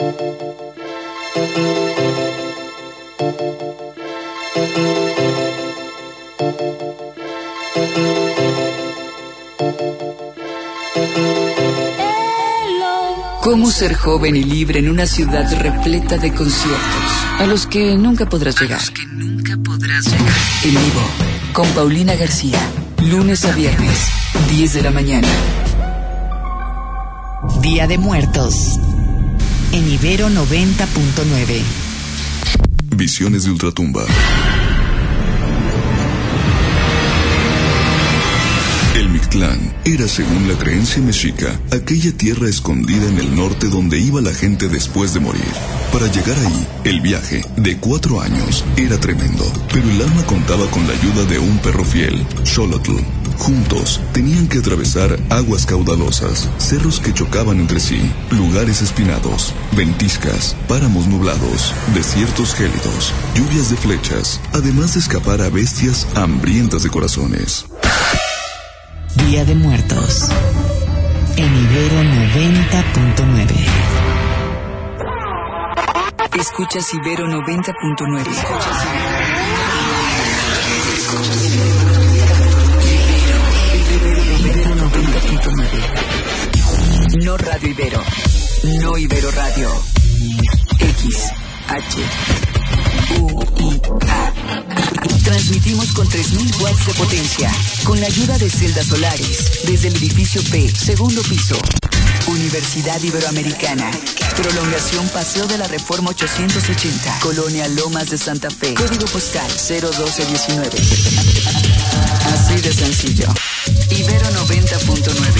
¿Cómo ser joven y libre en una ciudad repleta de conciertos a los que nunca podrás llegar? En vivo, con Paulina García, lunes a viernes, 10 de la mañana. Día de Muertos, en Ibero 90.9. Visiones de Ultratumba. El Mictlán era, según la creencia mexica, aquella tierra escondida en el norte donde iba la gente después de morir. Para llegar ahí, el viaje, de 4 años, era tremendo, pero el alma contaba con la ayuda de un perro fiel, Xolotl. Juntos, tenían que atravesar aguas caudalosas, cerros que chocaban entre sí, lugares espinados, ventiscas, páramos nublados, desiertos gélidos, lluvias de flechas, además de escapar a bestias hambrientas de corazones. Día de Muertos, en Ibero 90.9. Escuchas Ibero 90.9. Ibero 90.9. No Radio Ibero. No Ibero Radio. XHUIA. Transmitimos con 3.000 watts de potencia, con la ayuda de celdas solares, desde el edificio P, segundo piso. Universidad Iberoamericana. Prolongación Paseo de la Reforma 880. Colonia Lomas de Santa Fe. Código postal 01219. Así de sencillo. Ibero 90.9.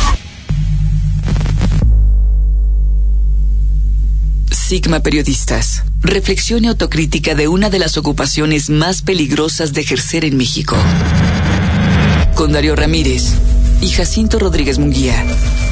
Sigma Periodistas. Reflexión y autocrítica de una de las ocupaciones más peligrosas de ejercer en México. Con Darío Ramírez y Jacinto Rodríguez Munguía.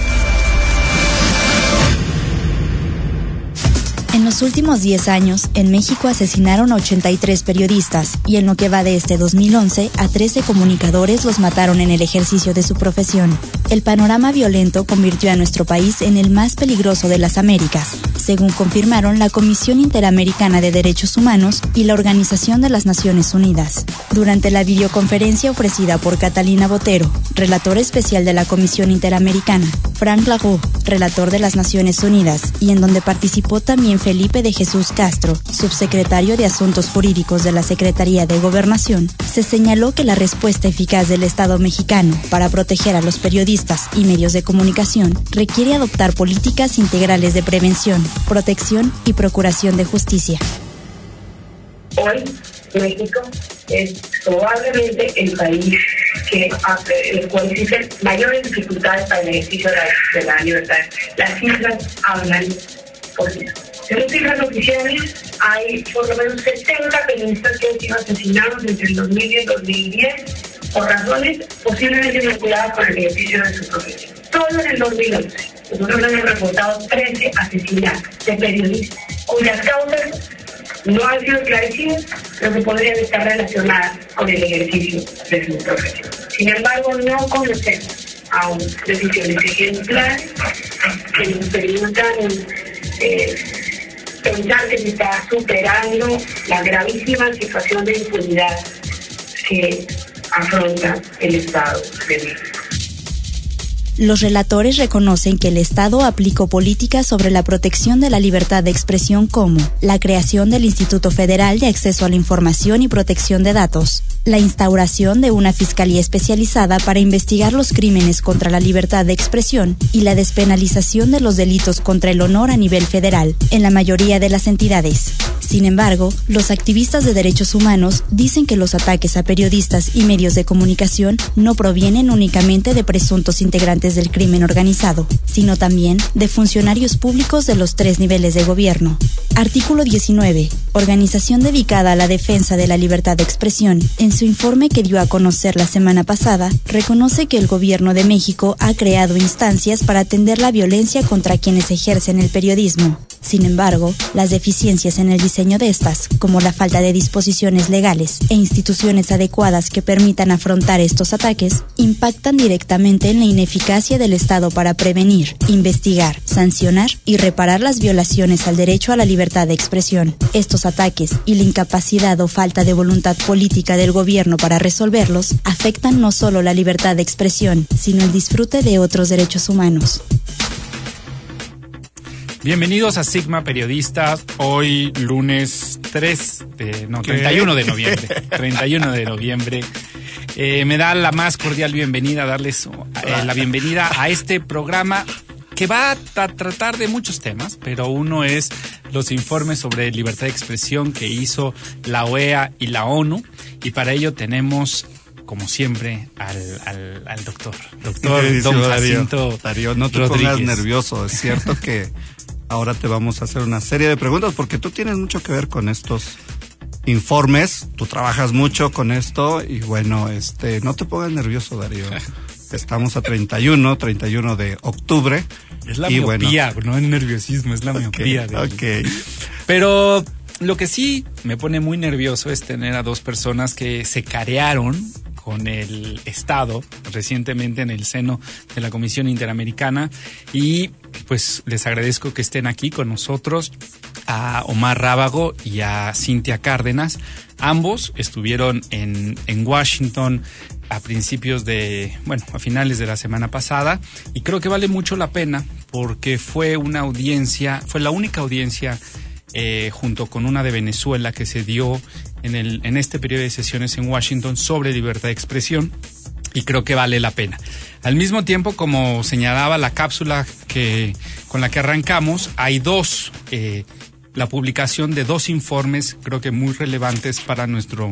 En los últimos 10 años, en México asesinaron a 83 periodistas y en lo que va de este 2011, a 13 comunicadores los mataron en el ejercicio de su profesión. El panorama violento convirtió a nuestro país en el más peligroso de las Américas, según confirmaron la Comisión Interamericana de Derechos Humanos y la Organización de las Naciones Unidas. Durante la videoconferencia ofrecida por Catalina Botero, relator especial de la Comisión Interamericana, Frank Lago, relator de las Naciones Unidas, y en donde participó también Felipe de Jesús Castro, subsecretario de Asuntos Jurídicos de la Secretaría de Gobernación, se señaló que la respuesta eficaz del Estado mexicano para proteger a los periodistas y medios de comunicación requiere adoptar políticas integrales de prevención, protección y procuración de justicia. Hoy, México es probablemente el país que existen mayores dificultades para el ejercicio de la libertad. Las cifras hablan por sí. En las cifras oficiales hay por lo menos 70 periodistas que han sido asesinados entre el 2000 y el 2010 por razones posiblemente vinculadas con el ejercicio de su profesión. Solo en el 2011, nosotros hemos reportado 13 asesinatos de periodistas cuyas causas no han sido esclarecidas, pero que podrían estar relacionadas con el ejercicio de su profesión. Sin embargo, no conocemos aún decisiones ejemplares que nos permitan pensar que se está superando la gravísima situación de impunidad que afronta el Estado de México. Los relatores reconocen que el Estado aplicó políticas sobre la protección de la libertad de expresión como la creación del Instituto Federal de Acceso a la Información y Protección de Datos, la instauración de una fiscalía especializada para investigar los crímenes contra la libertad de expresión y la despenalización de los delitos contra el honor a nivel federal en la mayoría de las entidades. Sin embargo, los activistas de derechos humanos dicen que los ataques a periodistas y medios de comunicación no provienen únicamente de presuntos integrantes del crimen organizado, sino también de funcionarios públicos de los 3 niveles de gobierno. Artículo 19. Organización dedicada a la defensa de la libertad de expresión, en su informe que dio a conocer la semana pasada, reconoce que el gobierno de México ha creado instancias para atender la violencia contra quienes ejercen el periodismo. Sin embargo, las deficiencias en el diseño de estas, como la falta de disposiciones legales e instituciones adecuadas que permitan afrontar estos ataques, impactan directamente en la ineficacia del Estado para prevenir, investigar, sancionar y reparar las violaciones al derecho a la libertad de expresión. Estos ataques y la incapacidad o falta de voluntad política del gobierno para resolverlos afectan no solo la libertad de expresión, sino el disfrute de otros derechos humanos. Bienvenidos a Sigma Periodistas, hoy lunes 31 de noviembre. 31 de noviembre. Me da la más cordial bienvenida, darles la bienvenida a este programa que va a tratar de muchos temas, pero uno es los informes sobre libertad de expresión que hizo la OEA y la ONU, y para ello tenemos, como siempre, al doctor Don Jacinto Darío, no te Rodríguez. Pongas nervioso, es cierto que ahora te vamos a hacer una serie de preguntas porque tú tienes mucho que ver con estos informes, tú trabajas mucho con esto y bueno, no te pongas nervioso, Darío. Estamos a 31 de octubre. Es la miopía, bueno, no es nerviosismo, es la miopía. Pero lo que sí me pone muy nervioso es tener a dos personas que se carearon con el Estado recientemente en el seno de la Comisión Interamericana, y pues les agradezco que estén aquí con nosotros, a Omar Rábago y a Cintia Cárdenas. Ambos estuvieron en Washington a finales de la semana pasada, y creo que vale mucho la pena porque fue la única audiencia junto con una de Venezuela que se dio en este periodo de sesiones en Washington sobre libertad de expresión, y creo que vale la pena. Al mismo tiempo, como señalaba la cápsula con la que arrancamos, hay la publicación de dos informes, creo que muy relevantes para nuestro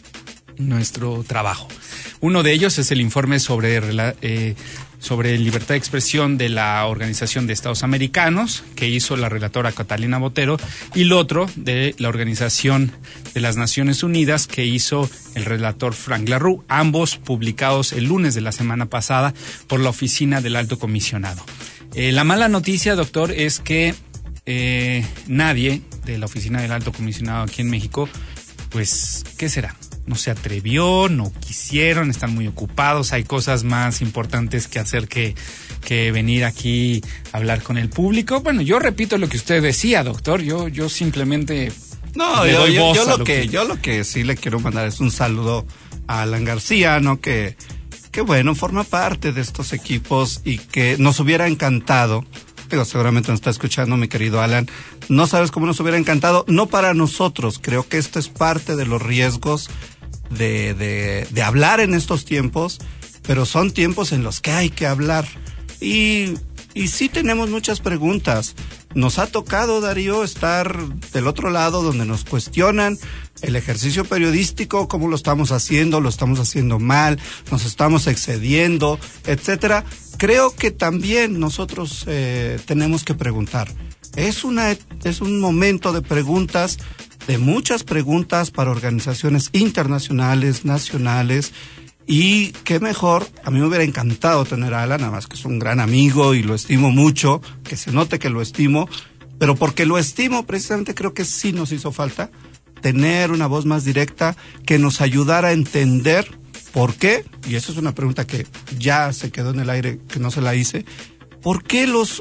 trabajo. Uno de ellos es el informe sobre libertad de expresión de la Organización de Estados Americanos, que hizo la relatora Catalina Botero, y el otro de la Organización de las Naciones Unidas, que hizo el relator Frank LaRue, ambos publicados el lunes de la semana pasada por la Oficina del Alto Comisionado. La mala noticia, doctor, es que nadie de la Oficina del Alto Comisionado aquí en México, pues, ¿qué será? No se atrevió, no quisieron, están muy ocupados, hay cosas más importantes que hacer que venir aquí a hablar con el público. Bueno, yo repito lo que usted decía, doctor, yo simplemente yo lo que sí le quiero mandar es un saludo a Alan García, ¿no? Que bueno, forma parte de estos equipos y que nos hubiera encantado. Seguramente nos está escuchando mi querido Alan. No sabes cómo nos hubiera encantado, no para nosotros. Creo que esto es parte de los riesgos de hablar en estos tiempos, pero son tiempos en los que hay que hablar. Y sí tenemos muchas preguntas. Nos ha tocado, Darío, estar del otro lado donde nos cuestionan el ejercicio periodístico, cómo lo estamos haciendo mal, nos estamos excediendo, etcétera. Creo que también nosotros tenemos que preguntar. Es un momento de preguntas, de muchas preguntas para organizaciones internacionales, nacionales, y qué mejor, a mí me hubiera encantado tener a Alan, nada más que es un gran amigo y lo estimo mucho, que se note que lo estimo, pero porque lo estimo precisamente creo que sí nos hizo falta tener una voz más directa que nos ayudara a entender por qué, y eso es una pregunta que ya se quedó en el aire, que no se la hice, ¿por qué los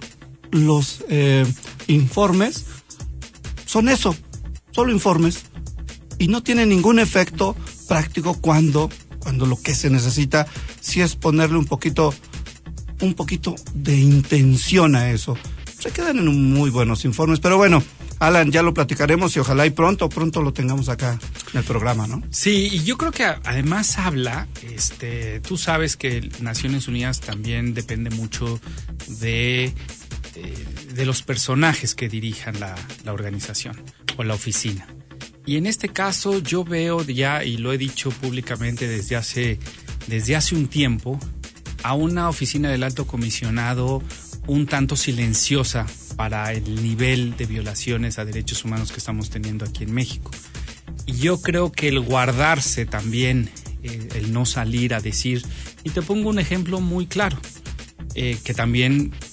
informes son eso? Solo informes, y no tienen ningún efecto práctico cuando lo que se necesita sí es ponerle un poquito de intención a eso. Se quedan en muy buenos informes, pero bueno, Alan, ya lo platicaremos y ojalá y pronto lo tengamos acá en el programa, ¿no? Sí, y yo creo que además habla, tú sabes que Naciones Unidas también depende mucho de los personajes que dirijan la organización o la oficina. Y en este caso yo veo ya, y lo he dicho públicamente desde hace un tiempo, a una oficina del Alto Comisionado un tanto silenciosa para el nivel de violaciones a derechos humanos que estamos teniendo aquí en México. Y yo creo que el guardarse también, el no salir a decir, y te pongo un ejemplo muy claro, que también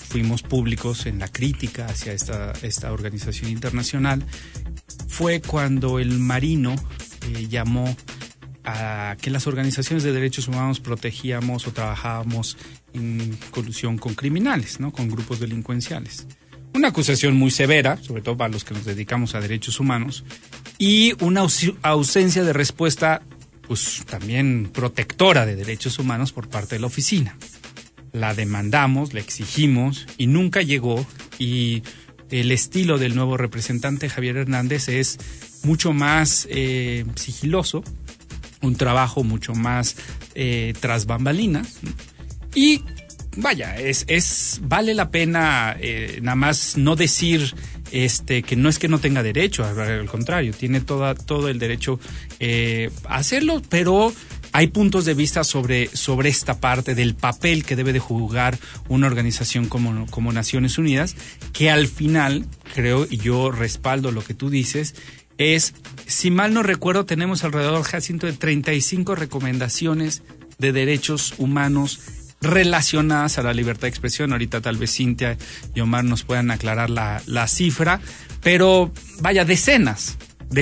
fuimos públicos en la crítica hacia esta organización internacional, fue cuando el Marino llamó a que las organizaciones de derechos humanos protegíamos o trabajábamos en colusión con criminales, ¿no? Con grupos delincuenciales. Una acusación muy severa, sobre todo para los que nos dedicamos a derechos humanos, y una ausencia de respuesta, pues también protectora de derechos humanos por parte de la oficina. La demandamos, la exigimos y nunca llegó, y el estilo del nuevo representante Javier Hernández es mucho más sigiloso, un trabajo mucho más tras bambalinas, y vaya, vale la pena nada más no decir que no es que no tenga derecho, al contrario, tiene todo el derecho a hacerlo, pero hay puntos de vista sobre esta parte del papel que debe de jugar una organización como Naciones Unidas, que al final, creo, y yo respaldo lo que tú dices, si mal no recuerdo, tenemos alrededor, Jacinto, de 35 recomendaciones de derechos humanos relacionadas a la libertad de expresión. Ahorita tal vez Cintia y Omar nos puedan aclarar la cifra, pero vaya, decenas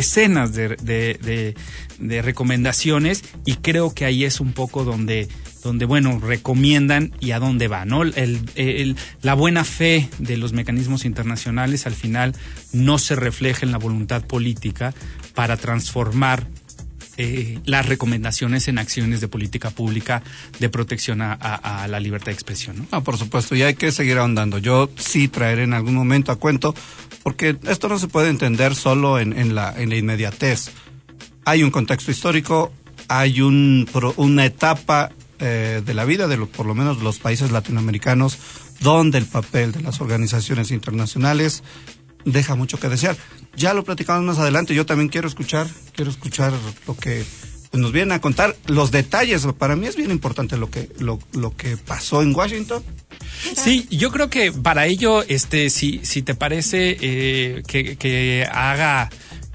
de recomendaciones, y creo que ahí es un poco donde bueno, recomiendan y a dónde va, ¿no? La buena fe de los mecanismos internacionales al final no se refleja en la voluntad política para transformar las recomendaciones en acciones de política pública de protección a la libertad de expresión, ¿no? No, por supuesto, y hay que seguir ahondando. Yo sí traeré en algún momento a cuento, porque esto no se puede entender solo en la inmediatez. Hay un contexto histórico, hay una etapa de la vida por lo menos los países latinoamericanos, donde el papel de las organizaciones internacionales deja mucho que desear. Ya lo platicamos más adelante. Yo también quiero escuchar lo que nos vienen a contar, los detalles. Para mí es bien importante lo que pasó en Washington. Sí, yo creo que para ello, si te parece, que haga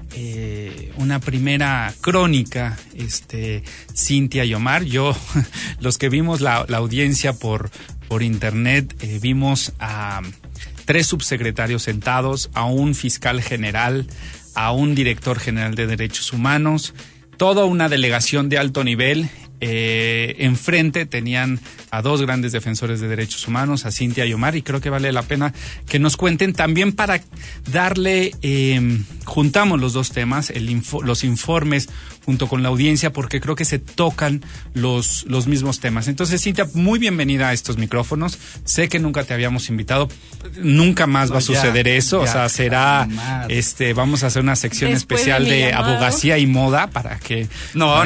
una primera crónica, Cintia y Omar. Los que vimos la audiencia por internet, vimos a 3 subsecretarios sentados, a un fiscal general, a un director general de derechos humanos, toda una delegación de alto nivel. Enfrente tenían a 2 grandes defensores de derechos humanos, a Cintia y Omar, y creo que vale la pena que nos cuenten también para darle, juntamos los 2 temas, los informes junto con la audiencia, porque creo que se tocan los mismos temas. Entonces, Cintia, muy bienvenida a estos micrófonos. Sé que nunca te habíamos invitado, nunca más va a suceder eso, o sea, será, vamos a hacer una sección después especial de abogacía y moda para que... No.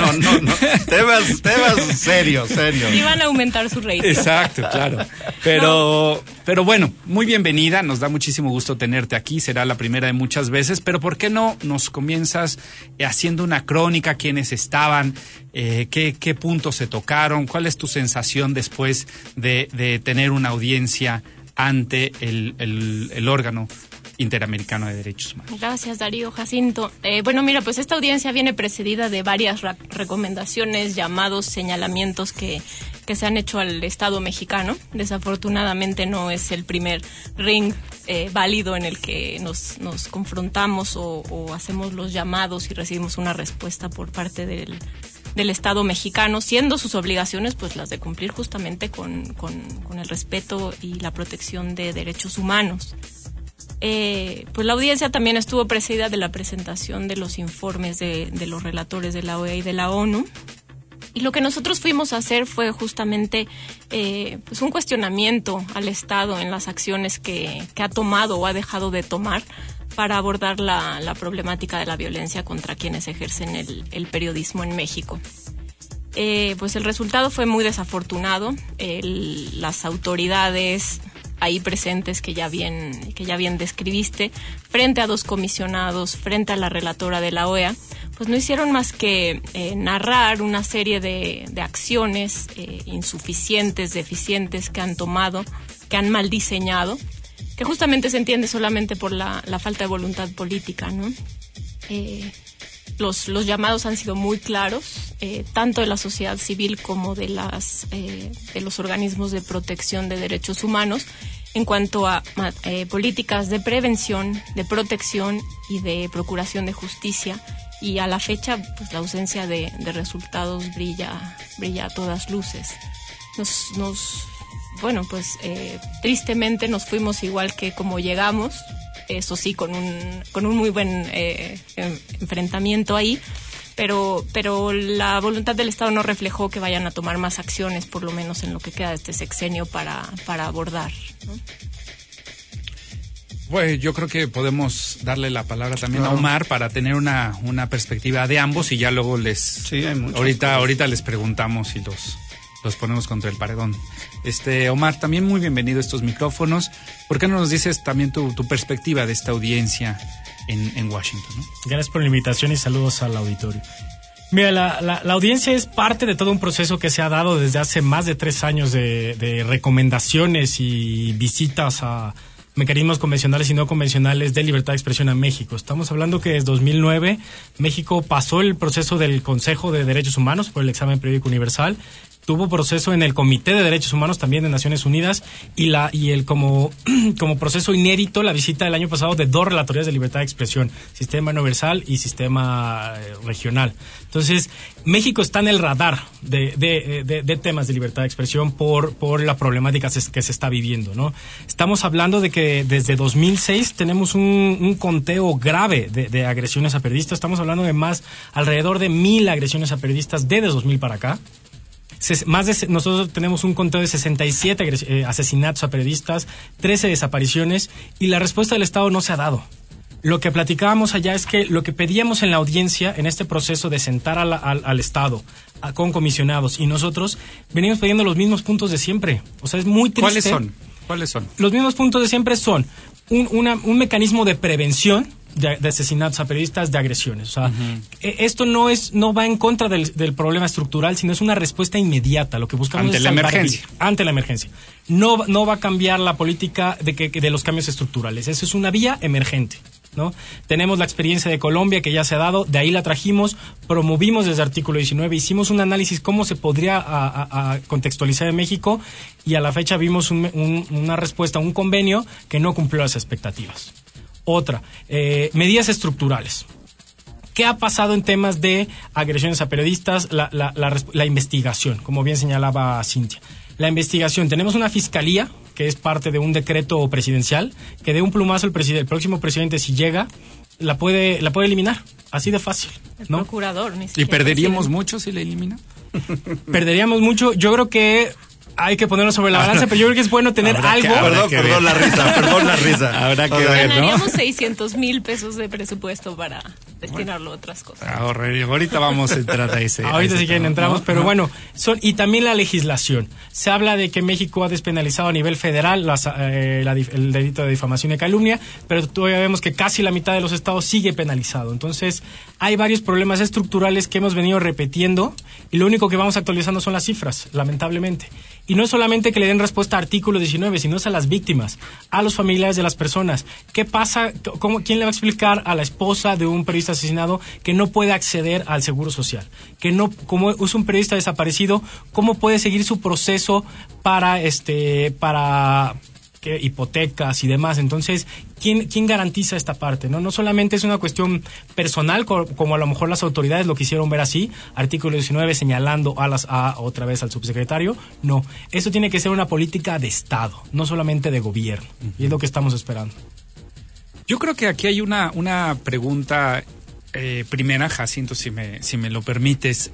Temas serios. Y van a aumentar su rating. Exacto, claro. Pero bueno, muy bienvenida, nos da muchísimo gusto tenerte aquí, será la primera de muchas veces, pero ¿por qué no nos comienzas haciendo una crónica? ¿Quiénes estaban? ¿Qué puntos se tocaron? ¿Cuál es tu sensación después de tener una audiencia ante el órgano Interamericano de Derechos Humanos? Gracias, Darío, Jacinto. Bueno, mira, pues esta audiencia viene precedida de varias recomendaciones, llamados, señalamientos que se han hecho al Estado mexicano. Desafortunadamente no es el primer ring válido en el que nos confrontamos o hacemos los llamados y recibimos una respuesta por parte del Estado mexicano, siendo sus obligaciones pues las de cumplir justamente con el respeto y la protección de derechos humanos. Pues la audiencia también estuvo precedida de la presentación de los informes de los relatores de la OEA y de la ONU. Y lo que nosotros fuimos a hacer fue justamente pues un cuestionamiento al Estado en las acciones que ha tomado o ha dejado de tomar para abordar la problemática de la violencia contra quienes ejercen el periodismo en México. Pues el resultado fue muy desafortunado. Las autoridades ahí presentes que ya bien describiste, frente a 2 comisionados, frente a la relatora de la OEA, pues no hicieron más que narrar una serie de acciones insuficientes, deficientes que han tomado, que han mal diseñado, que justamente se entiende solamente por la falta de voluntad política, ¿no? Los llamados han sido muy claros, tanto de la sociedad civil como de los organismos de protección de derechos humanos, en cuanto a políticas de prevención, de protección y de procuración de justicia. Y a la fecha, pues la ausencia de resultados brilla a todas luces. Tristemente nos fuimos igual que como llegamos, eso sí, con un muy buen enfrentamiento ahí, pero la voluntad del Estado no reflejó que vayan a tomar más acciones, por lo menos en lo que queda de este sexenio, para abordar, ¿no? Bueno, yo creo que podemos darle la palabra también a Omar para tener una perspectiva de ambos y ya luego ahorita les preguntamos y los ponemos contra el paredón. Omar, también muy bienvenido a estos micrófonos. ¿Por qué no nos dices también tu perspectiva de esta audiencia en Washington, ¿no? Gracias por la invitación y saludos al auditorio. Mira, la audiencia es parte de todo un proceso que se ha dado desde hace más de 3 años de recomendaciones y visitas a mecanismos convencionales y no convencionales de libertad de expresión a México. Estamos hablando que desde 2009 México pasó el proceso del Consejo de Derechos Humanos por el examen periódico universal, tuvo proceso en el Comité de Derechos Humanos también de Naciones Unidas y el como proceso inédito la visita del año pasado de 2 relatorías de libertad de expresión, sistema universal y sistema regional. Entonces, México está en el radar de temas de libertad de expresión por la problemática que se está viviendo, ¿no? Estamos hablando de que desde 2006 tenemos un conteo grave de agresiones a periodistas. Estamos hablando de alrededor de 1,000 agresiones a periodistas desde 2000 para acá. Nosotros tenemos un conteo de 67 asesinatos a periodistas, 13 desapariciones, y la respuesta del Estado no se ha dado. Lo que platicábamos allá es que lo que pedíamos en la audiencia, en este proceso de sentar al Estado con comisionados y nosotros, venimos pidiendo los mismos puntos de siempre. O sea, es muy triste. ¿Cuáles son? Los mismos puntos de siempre son un mecanismo de prevención de asesinatos a periodistas, de agresiones. O sea, esto no va en contra del problema estructural, sino es una respuesta inmediata. Lo que buscamos ante es la emergencia. Ante la emergencia. No va a cambiar la política de los cambios estructurales. Eso es una vía emergente, ¿no? Tenemos la experiencia de Colombia que ya se ha dado, de ahí la trajimos, promovimos desde artículo 19, hicimos un análisis cómo se podría a contextualizar en México y a la fecha vimos una respuesta, un convenio que no cumplió las expectativas. Otra, medidas estructurales. ¿Qué ha pasado en temas de agresiones a periodistas? La investigación, como bien señalaba Cintia. La investigación, tenemos una fiscalía que es parte de un decreto presidencial que de un plumazo el próximo presidente, si llega, la puede eliminar, así de fácil, ¿no? El procurador, ni ¿Y siquiera perderíamos mucho si la elimina? Perderíamos mucho. Yo creo que hay que ponerlo sobre la balanza, pero yo creo que es bueno tener algo. Perdón la risa. Habrá que ver, ¿no? Ganaríamos 600,000 pesos de presupuesto para destinarlo a otras cosas. Ahorita vamos a entrar a ese. Ahorita si quieren entramos, ¿no? pero bueno, y también la legislación. Se habla de que México ha despenalizado a nivel federal el delito de difamación y calumnia, pero todavía vemos que casi la mitad de los estados sigue penalizado. Entonces, hay varios problemas estructurales que hemos venido repitiendo y lo único que vamos actualizando son las cifras, lamentablemente. Y no es solamente que le den respuesta a artículo 19, sino es a las víctimas, a los familiares de las personas. ¿Qué pasa? ¿Quién le va a explicar a la esposa de un periodista asesinado que no puede acceder al seguro social? Que no, como es un periodista desaparecido, ¿cómo puede seguir su proceso para hipotecas y demás? Entonces, ¿quién garantiza esta parte? No solamente es una cuestión personal, como a lo mejor las autoridades lo quisieron ver así, artículo 19 señalando otra vez al subsecretario. No, esto tiene que ser una política de Estado, no solamente de gobierno, y es lo que estamos esperando. Yo creo que aquí hay una pregunta primera, Jacinto, si me lo permites.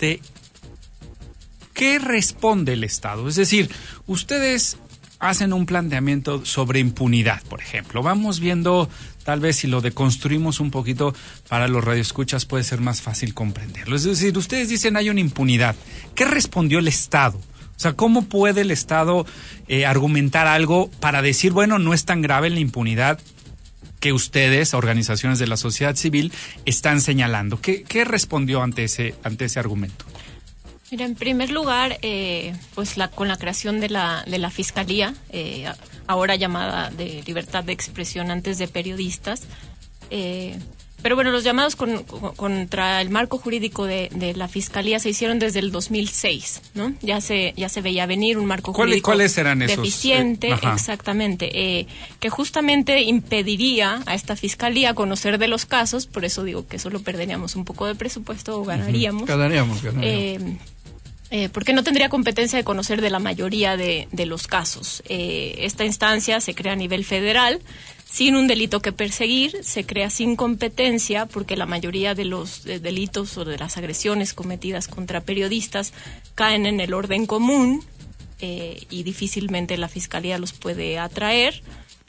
¿Qué responde el Estado? Es decir, ustedes hacen un planteamiento sobre impunidad, por ejemplo. Vamos viendo, tal vez si lo deconstruimos un poquito para los radioescuchas puede ser más fácil comprenderlo. Es decir, ustedes dicen hay una impunidad. ¿Qué respondió el Estado? O sea, ¿cómo puede el Estado argumentar algo para decir, bueno, no es tan grave la impunidad que ustedes, organizaciones de la sociedad civil, están señalando? ¿Qué respondió ante ese argumento? Mira, en primer lugar, con la creación de la Fiscalía, ahora llamada de Libertad de Expresión, antes de Periodistas, Pero bueno, los llamados contra el marco jurídico de la Fiscalía se hicieron desde el 2006, ¿no? Ya se veía venir un marco jurídico ¿Cuáles eran esos? Deficiente, exactamente, que justamente impediría a esta Fiscalía conocer de los casos, por eso digo que solo perderíamos un poco de presupuesto o ganaríamos. Ganaríamos. Porque no tendría competencia de conocer de la mayoría de los casos. Esta instancia se crea a nivel federal, sin un delito que perseguir, se crea sin competencia, porque la mayoría de los delitos o de las agresiones cometidas contra periodistas caen en el orden común y difícilmente la Fiscalía los puede atraer.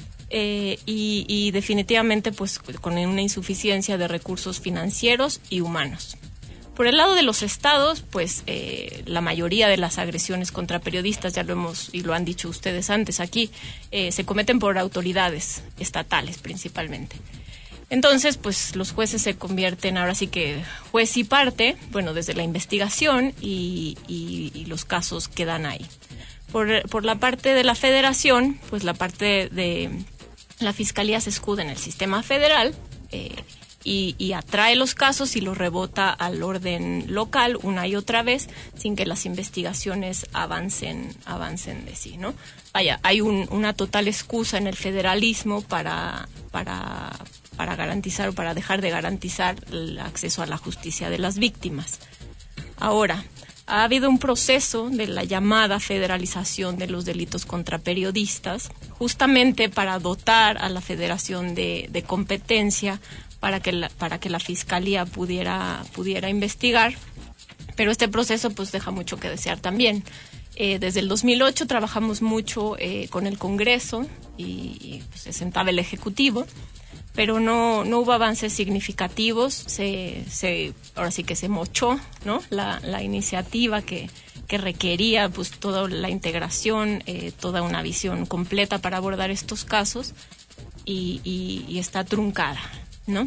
Y definitivamente pues con una insuficiencia de recursos financieros y humanos. Por el lado de los estados, pues la mayoría de las agresiones contra periodistas, ya lo hemos y lo han dicho ustedes antes aquí, se cometen por autoridades estatales principalmente. Entonces, pues los jueces se convierten ahora sí que juez y parte, bueno, desde la investigación y los casos quedan ahí. Por la parte de la federación, pues la parte de la Fiscalía se escuda en el sistema federal, y atrae los casos y los rebota al orden local una y otra vez sin que las investigaciones avancen de sí, ¿no? Vaya, hay una total excusa en el federalismo para garantizar o para dejar de garantizar el acceso a la justicia de las víctimas. Ahora, ha habido un proceso de la llamada federalización de los delitos contra periodistas, justamente para dotar a la federación de competencia para que la Fiscalía pudiera investigar, pero este proceso pues deja mucho que desear también. Desde el 2008 trabajamos mucho con el Congreso y pues, se sentaba el Ejecutivo, pero no hubo avances significativos. Ahora sí que se mochó, ¿no? La iniciativa que requería pues toda la integración, toda una visión completa para abordar estos casos y está truncada, ¿no?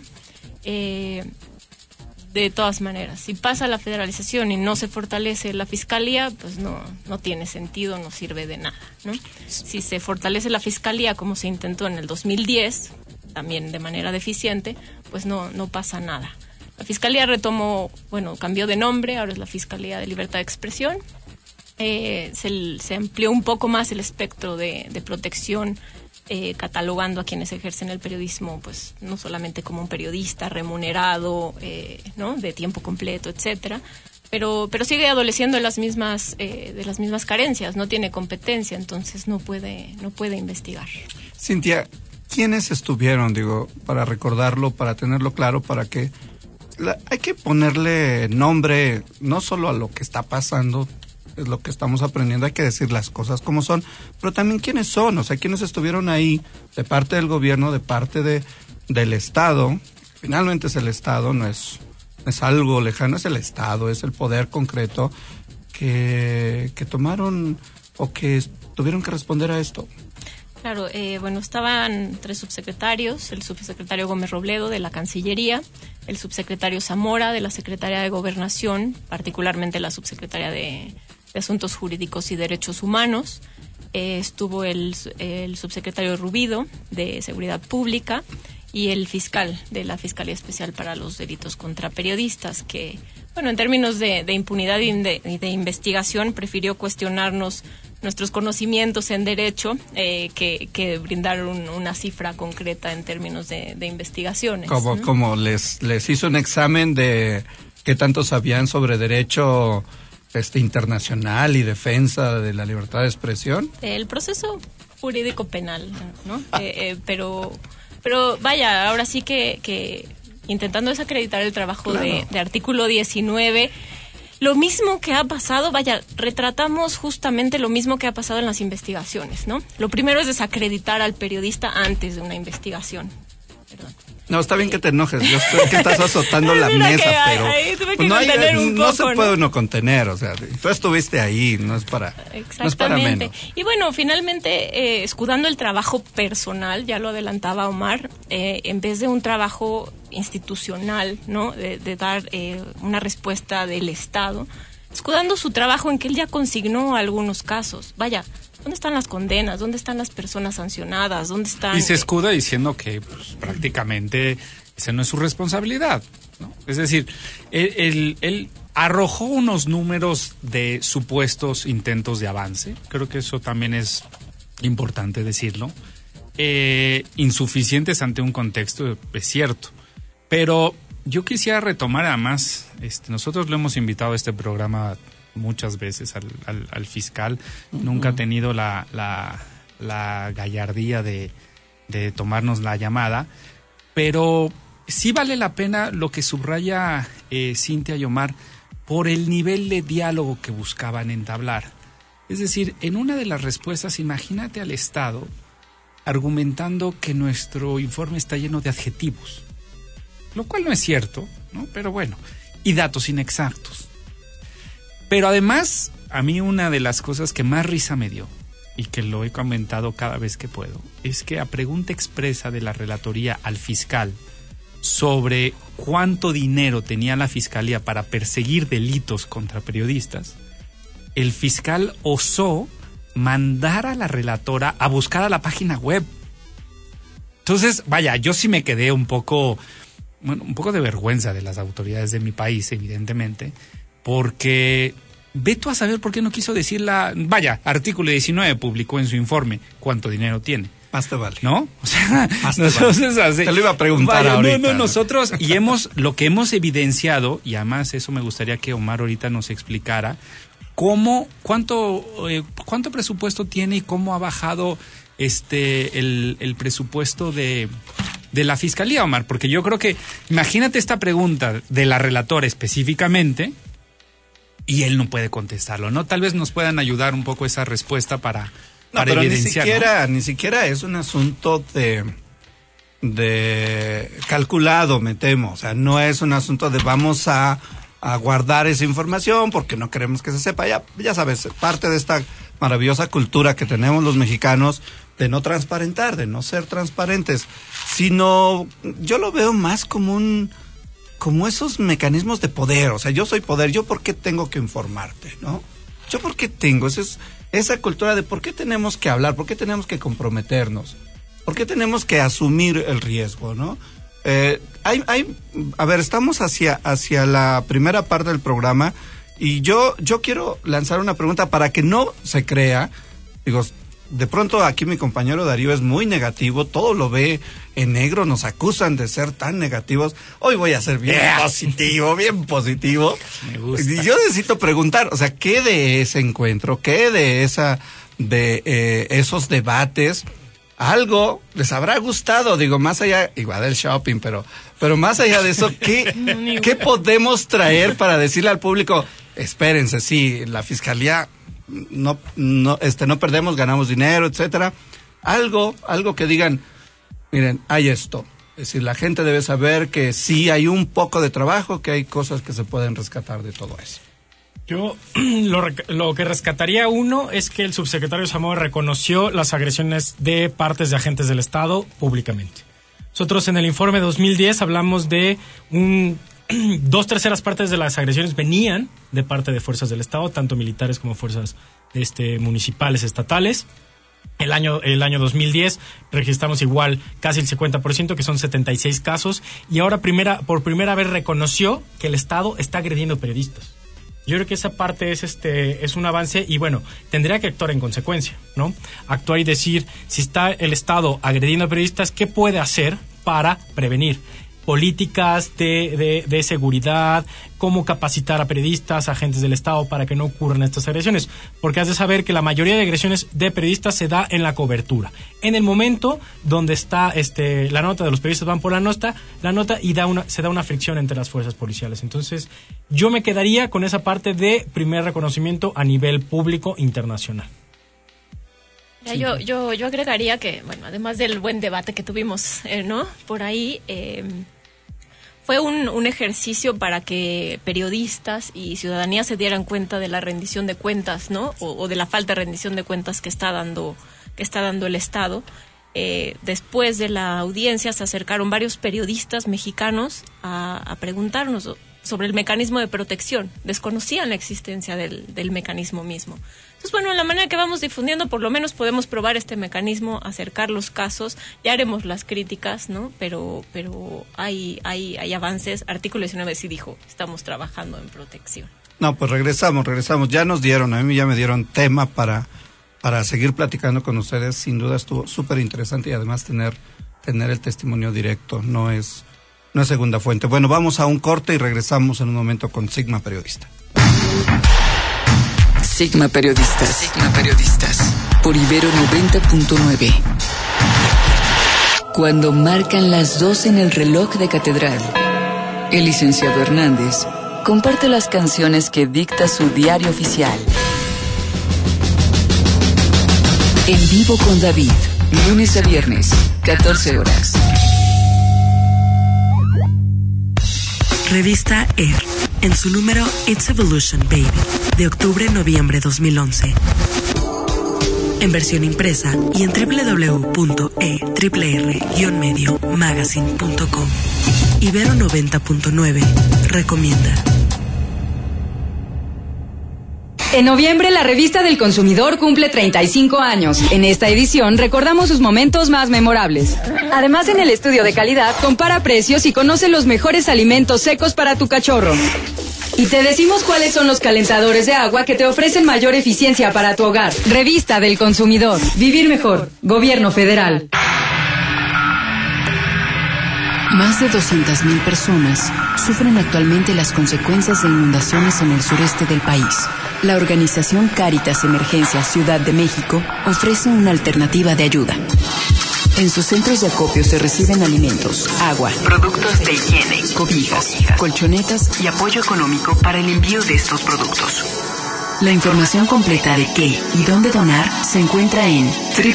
De todas maneras, si pasa la federalización y no se fortalece la Fiscalía, pues no tiene sentido, no sirve de nada, ¿no? Si se fortalece la Fiscalía como se intentó en el 2010, también de manera deficiente, pues no pasa nada. La Fiscalía cambió de nombre, ahora es la Fiscalía de Libertad de Expresión. Se amplió un poco más el espectro de protección, catalogando a quienes ejercen el periodismo, pues no solamente como un periodista remunerado, ¿no? De tiempo completo, etcétera, pero sigue adoleciendo de las mismas carencias, no tiene competencia, entonces no puede investigar. Cintia, ¿quiénes estuvieron, para recordarlo, para tenerlo claro, para que hay que ponerle nombre no solo a lo que está pasando? Es lo que estamos aprendiendo, hay que decir las cosas como son, pero también quiénes son, o sea, quiénes estuvieron ahí de parte del gobierno, de parte del Estado. Finalmente es el Estado, no es algo lejano, es el Estado, es el poder concreto que tomaron o que tuvieron que responder a esto. Claro, estaban 3 subsecretarios, el subsecretario Gómez Robledo de la Cancillería, el subsecretario Zamora de la Secretaría de Gobernación, particularmente la subsecretaria de Asuntos Jurídicos y Derechos Humanos, estuvo el subsecretario Rubido de Seguridad Pública y el fiscal de la Fiscalía Especial para los Delitos contra Periodistas, que, en términos de impunidad y de investigación, prefirió cuestionarnos nuestros conocimientos en derecho que brindar una cifra concreta en términos de investigaciones. Como les hizo un examen de qué tanto sabían sobre derecho internacional y defensa de la libertad de expresión. El proceso jurídico penal, ¿no? Pero vaya, ahora sí que intentando desacreditar el trabajo, claro, de Artículo 19, lo mismo que ha pasado, retratamos justamente lo mismo que ha pasado en las investigaciones, ¿no? Lo primero es desacreditar al periodista antes de una investigación. Perdón. No, está bien que te enojes, yo sé que estás azotando la mesa, pero ahí tuve que contener un poco, no se puede uno contener, o sea, tú estuviste ahí, no es para menos. Y finalmente, escudando el trabajo personal, ya lo adelantaba Omar, en vez de un trabajo institucional, ¿no? De dar una respuesta del Estado, escudando su trabajo en que él ya consignó algunos casos. ¿Dónde están las condenas? ¿Dónde están las personas sancionadas? ¿Dónde están? Y se escuda diciendo que prácticamente esa no es su responsabilidad, ¿no? Es decir, él arrojó unos números de supuestos intentos de avance, creo que eso también es importante decirlo, insuficientes ante un contexto, es cierto, pero yo quisiera retomar además, nosotros lo hemos invitado a este programa muchas veces al fiscal, nunca ha tenido la gallardía de tomarnos la llamada, pero sí vale la pena lo que subraya Cintia y Omar por el nivel de diálogo que buscaban entablar. Es decir, en una de las respuestas, imagínate al Estado argumentando que nuestro informe está lleno de adjetivos, lo cual no es cierto, ¿no? Pero bueno, y datos inexactos. Pero además, a mí una de las cosas que más risa me dio, y que lo he comentado cada vez que puedo, es que a pregunta expresa de la relatoría al fiscal sobre cuánto dinero tenía la fiscalía para perseguir delitos contra periodistas, el fiscal osó mandar a la relatora a buscar a la página web. Entonces, vaya, yo sí me quedé un poco de vergüenza de las autoridades de mi país, evidentemente, porque ve tú a saber por qué no quiso decir artículo 19 publicó en su informe cuánto dinero tiene. Más te vale. ¿No? O sea, nosotros te lo iba a preguntar ahorita. No, nosotros, y lo que hemos evidenciado, y además eso me gustaría que Omar ahorita nos explicara, cuánto presupuesto tiene y cómo ha bajado el presupuesto de la Fiscalía, Omar, porque yo creo que, imagínate esta pregunta de la relatora específicamente, y él no puede contestarlo, ¿no? Tal vez nos puedan ayudar un poco esa respuesta para pero evidenciar. Ni siquiera es un asunto de calculado, me temo. O sea, no es un asunto de vamos a guardar esa información porque no queremos que se sepa. Ya sabes, parte de esta maravillosa cultura que tenemos los mexicanos de no transparentar, de no ser transparentes, sino yo lo veo más como esos mecanismos de poder. O sea, yo soy poder, ¿yo por qué tengo que informarte, no? ¿Yo por qué tengo? Esa cultura de por qué tenemos que hablar, por qué tenemos que comprometernos, por qué tenemos que asumir el riesgo, ¿no? Estamos hacia la primera parte del programa y yo quiero lanzar una pregunta para que no se crea, digo, de pronto aquí mi compañero Darío es muy negativo, todo lo ve en negro, nos acusan de ser tan negativos. Hoy voy a ser bien positivo. Me gusta. Y yo necesito preguntar, o sea, ¿qué de ese encuentro, qué de esos debates, algo les habrá gustado? Digo, más allá, igual del shopping, pero más allá de eso, ¿qué podemos traer para decirle al público? Espérense, sí, la Fiscalía no perdemos, ganamos dinero, etcétera. Algo que digan, miren, hay esto. Es decir, la gente debe saber que sí hay un poco de trabajo, que hay cosas que se pueden rescatar de todo eso. Yo lo que rescataría uno es que el subsecretario Zamora reconoció las agresiones de partes de agentes del Estado públicamente. Nosotros en el informe 2010 hablamos de 2/3 partes de las agresiones venían de parte de fuerzas del Estado, tanto militares como fuerzas municipales, estatales. El año 2010 registramos igual casi el 50%, que son 76 casos, y ahora por primera vez reconoció que el Estado está agrediendo periodistas. Yo creo que esa parte es un avance y bueno, tendría que actuar en consecuencia, ¿no? Actuar y decir, si está el Estado agrediendo a periodistas, ¿qué puede hacer para prevenir? Políticas de seguridad, cómo capacitar a periodistas, agentes del Estado para que no ocurran estas agresiones, porque has de saber que la mayoría de agresiones de periodistas se da en la cobertura, en el momento donde está la nota de los periodistas van por la nota y se da una fricción entre las fuerzas policiales. Entonces yo me quedaría con esa parte de primer reconocimiento a nivel público internacional. Yo agregaría que, bueno, además del buen debate que tuvimos, ¿no? Por ahí fue un ejercicio para que periodistas y ciudadanía se dieran cuenta de la rendición de cuentas, ¿no? O de la falta de rendición de cuentas que está dando el Estado. Después de la audiencia se acercaron varios periodistas mexicanos a preguntarnos sobre el mecanismo de protección, desconocían la existencia del mecanismo mismo. Entonces, bueno, en la manera que vamos difundiendo, por lo menos podemos probar este mecanismo, acercar los casos, ya haremos las críticas, ¿no? Pero hay avances. Artículo 19 sí dijo, estamos trabajando en protección. No, pues regresamos. Ya nos dieron, a mí ya me dieron tema para seguir platicando con ustedes. Sin duda estuvo súper interesante y además tener el testimonio directo, no es segunda fuente. Bueno, vamos a un corte y regresamos en un momento con Sigma Periodista. Sigma Periodistas. Por Ibero 90.9. Cuando marcan las 2 en el reloj de catedral, el licenciado Hernández comparte las canciones que dicta su diario oficial. En vivo con David, lunes a viernes, 14 horas. Revista Air, en su número It's Evolution Baby, de octubre-noviembre 2011. En versión impresa y en www.e-mediomagazine.com. Ibero 90.9 recomienda. En noviembre, la Revista del Consumidor cumple 35 años. En esta edición, recordamos sus momentos más memorables. Además, en el estudio de calidad, compara precios y conoce los mejores alimentos secos para tu cachorro. Y te decimos cuáles son los calentadores de agua que te ofrecen mayor eficiencia para tu hogar. Revista del Consumidor. Vivir mejor. Gobierno Federal. Más de 200,000 personas sufren actualmente las consecuencias de inundaciones en el sureste del país. La organización Cáritas Emergencia Ciudad de México ofrece una alternativa de ayuda. En sus centros de acopio se reciben alimentos, agua, productos de higiene, cobijas, colchonetas y apoyo económico para el envío de estos productos. La información completa de qué y dónde donar se encuentra en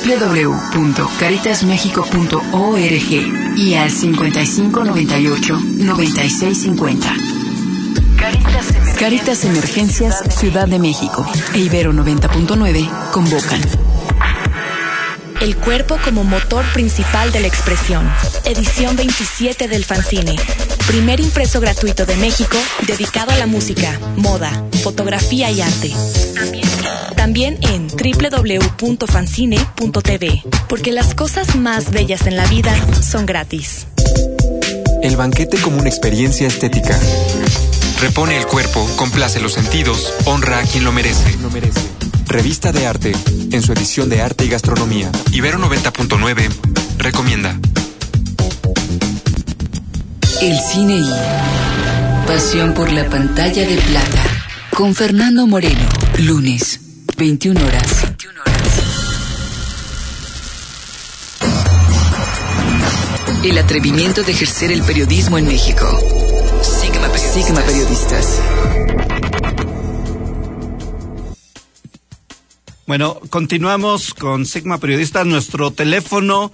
www.caritasmexico.org y al 5598-9650. Cáritas Emergencias Ciudad de México e Ibero 90.9 convocan. El cuerpo como motor principal de la expresión. Edición 27 del fanzine. Primer impreso gratuito de México dedicado a la música, moda, fotografía y arte. También en www.fanzine.tv, porque las cosas más bellas en la vida son gratis. El banquete como una experiencia estética. Repone el cuerpo, complace los sentidos, honra a quien lo merece. Revista de Arte, en su edición de Arte y Gastronomía. Ibero 90.9 recomienda. El cine y pasión por la pantalla de plata. Con Fernando Moreno, lunes, 21 horas. El atrevimiento de ejercer el periodismo en México. Sigma Periodistas. Bueno, continuamos con Sigma Periodistas. Nuestro teléfono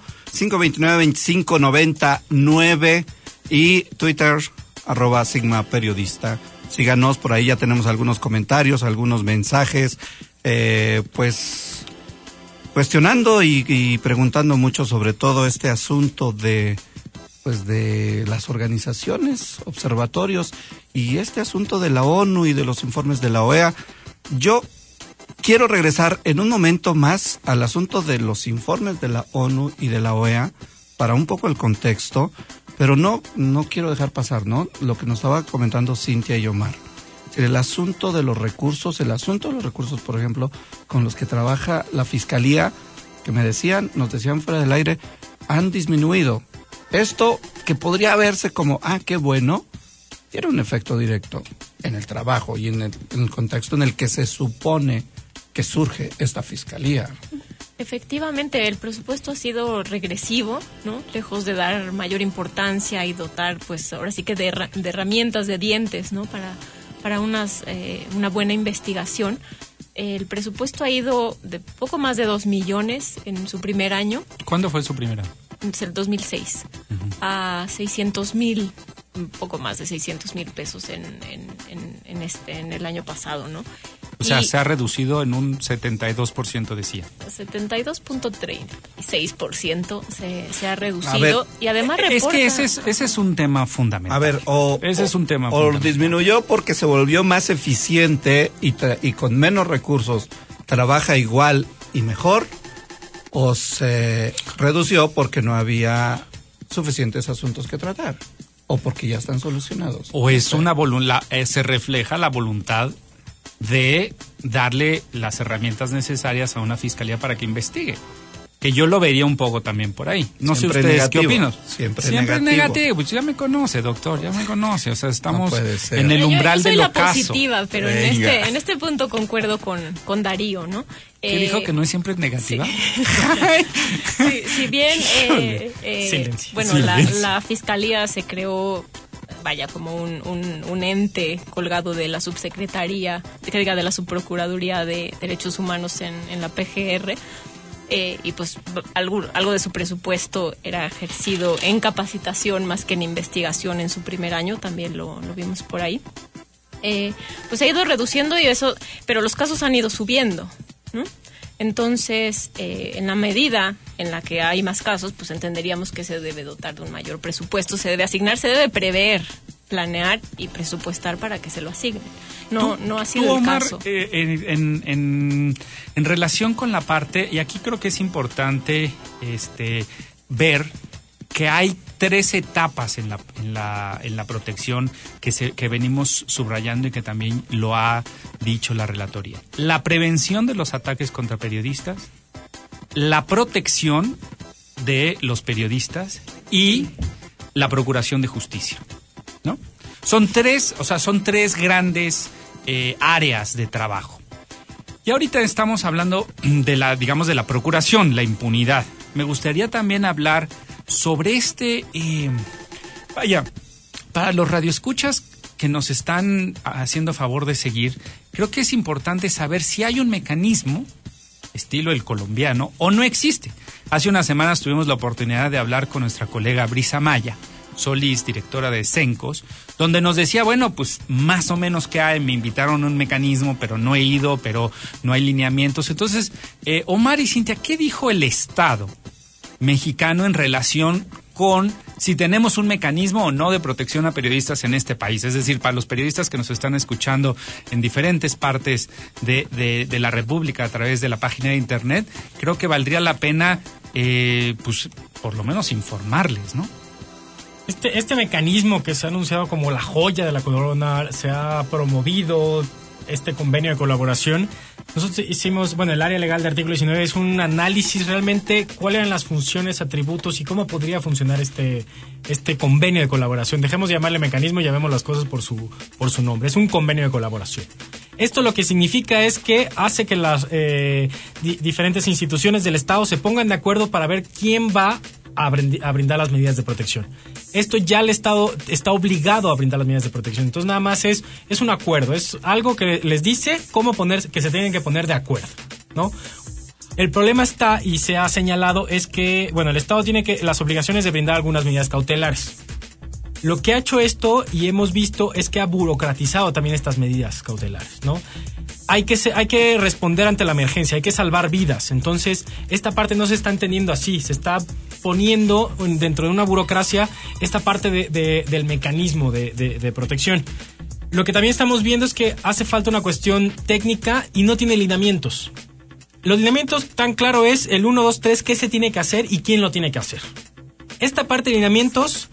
529-2599 y Twitter @Sigma Periodista. Síganos, por ahí ya tenemos algunos comentarios, algunos mensajes, pues cuestionando y preguntando mucho sobre todo este asunto de las organizaciones, observatorios y este asunto de la ONU y de los informes de la OEA. Yo quiero regresar en un momento más al asunto de los informes de la ONU y de la OEA para un poco el contexto, pero no quiero dejar pasar, ¿no? Lo que nos estaba comentando Cintia y Omar. El asunto de los recursos, por ejemplo, con los que trabaja la Fiscalía, que nos decían fuera del aire, han disminuido. Esto que podría verse como, qué bueno, tiene un efecto directo en el trabajo y en el contexto en el que se supone que surge esta fiscalía. Efectivamente, el presupuesto ha sido regresivo, ¿no? Lejos de dar mayor importancia y dotar, pues ahora sí que de herramientas, de dientes, ¿no? Para una buena investigación. El presupuesto ha ido de poco más de 2 millones en su primer año. ¿Cuándo fue su primer año? Es el 2006. A 600,000, un poco más de 600,000 pesos en el año pasado, ¿no? O sea, se ha reducido en un 72%, decía. 72.36% se ha reducido. Y además reporta... Es que ese es un tema fundamental. A ver, o disminuyó porque se volvió más eficiente y con menos recursos trabaja igual y mejor, o se redució porque no había suficientes asuntos que tratar, o porque ya están solucionados. O es se refleja la voluntad de darle las herramientas necesarias a una fiscalía para que investigue. Que yo lo vería un poco también por ahí. No Siempre sé ustedes negativo. qué opinan. Siempre negativo. Pues ya me conoce, doctor, ya me conoce. O sea, estamos en el umbral del ocaso. Yo soy la positiva, pero en este punto concuerdo con Darío, ¿no? ¿Qué dijo? ¿Que no es siempre negativa? Sí. Si bien, bueno, la fiscalía se creó, vaya, como un ente colgado de la subsecretaría, de la subprocuraduría de Derechos Humanos en la PGR, y pues algo de su presupuesto era ejercido en capacitación más que en investigación en su primer año, también lo vimos por ahí. Pues ha ido reduciendo pero los casos han ido subiendo, ¿no? Entonces, en la medida en la que hay más casos, pues entenderíamos que se debe dotar de un mayor presupuesto, se debe asignar, se debe prever, planear y presupuestar para que se lo asignen. No ha sido Omar, el caso. En relación con la parte, y aquí creo que es importante ver que hay 3 etapas en la protección que venimos subrayando y que también lo ha dicho la relatoría. La prevención de los ataques contra periodistas, la protección de los periodistas y la procuración de justicia, ¿no? Son 3 grandes áreas de trabajo. Y ahorita estamos hablando de la procuración, la impunidad. Me gustaría también hablar sobre para los radioescuchas que nos están haciendo favor de seguir, creo que es importante saber si hay un mecanismo estilo el colombiano o no existe. Hace unas semanas tuvimos la oportunidad de hablar con nuestra colega Brisa Maya Solís, directora de CENCOS, donde nos decía, bueno, pues más o menos que hay, me invitaron a un mecanismo, pero no he ido, pero no hay lineamientos. Entonces, Omar y Cintia, ¿qué dijo el Estado mexicano en relación con si tenemos un mecanismo o no de protección a periodistas en este país? Es decir, para los periodistas que nos están escuchando en diferentes partes de la República a través de la página de internet, creo que valdría la pena, pues, por lo menos informarles, ¿no? Este mecanismo que se ha anunciado como la joya de la corona, se ha promovido este convenio de colaboración. Nosotros hicimos, el área legal de artículo 19 es un análisis realmente cuáles eran las funciones, atributos y cómo podría funcionar este convenio de colaboración. Dejemos de llamarle mecanismo, llamemos las cosas por su nombre. Es un convenio de colaboración. Esto lo que significa es que hace que las diferentes instituciones del Estado se pongan de acuerdo para ver quién va a brindar las medidas de protección. Esto ya el Estado está obligado a brindar las medidas de protección. Entonces nada más es un acuerdo, es algo que les dice que se tienen que poner de acuerdo, ¿no? El problema está, y se ha señalado, es que, el Estado tiene las obligaciones de brindar algunas medidas cautelares. Lo que ha hecho esto, y hemos visto, es que ha burocratizado también estas medidas cautelares, ¿no? Hay que responder ante la emergencia, hay que salvar vidas. Entonces, esta parte no se está entendiendo así, se está poniendo dentro de una burocracia esta parte del mecanismo de protección. Lo que también estamos viendo es que hace falta una cuestión técnica y no tiene lineamientos. Los lineamientos tan claro es el 1, 2, 3, qué se tiene que hacer y quién lo tiene que hacer. Esta parte de lineamientos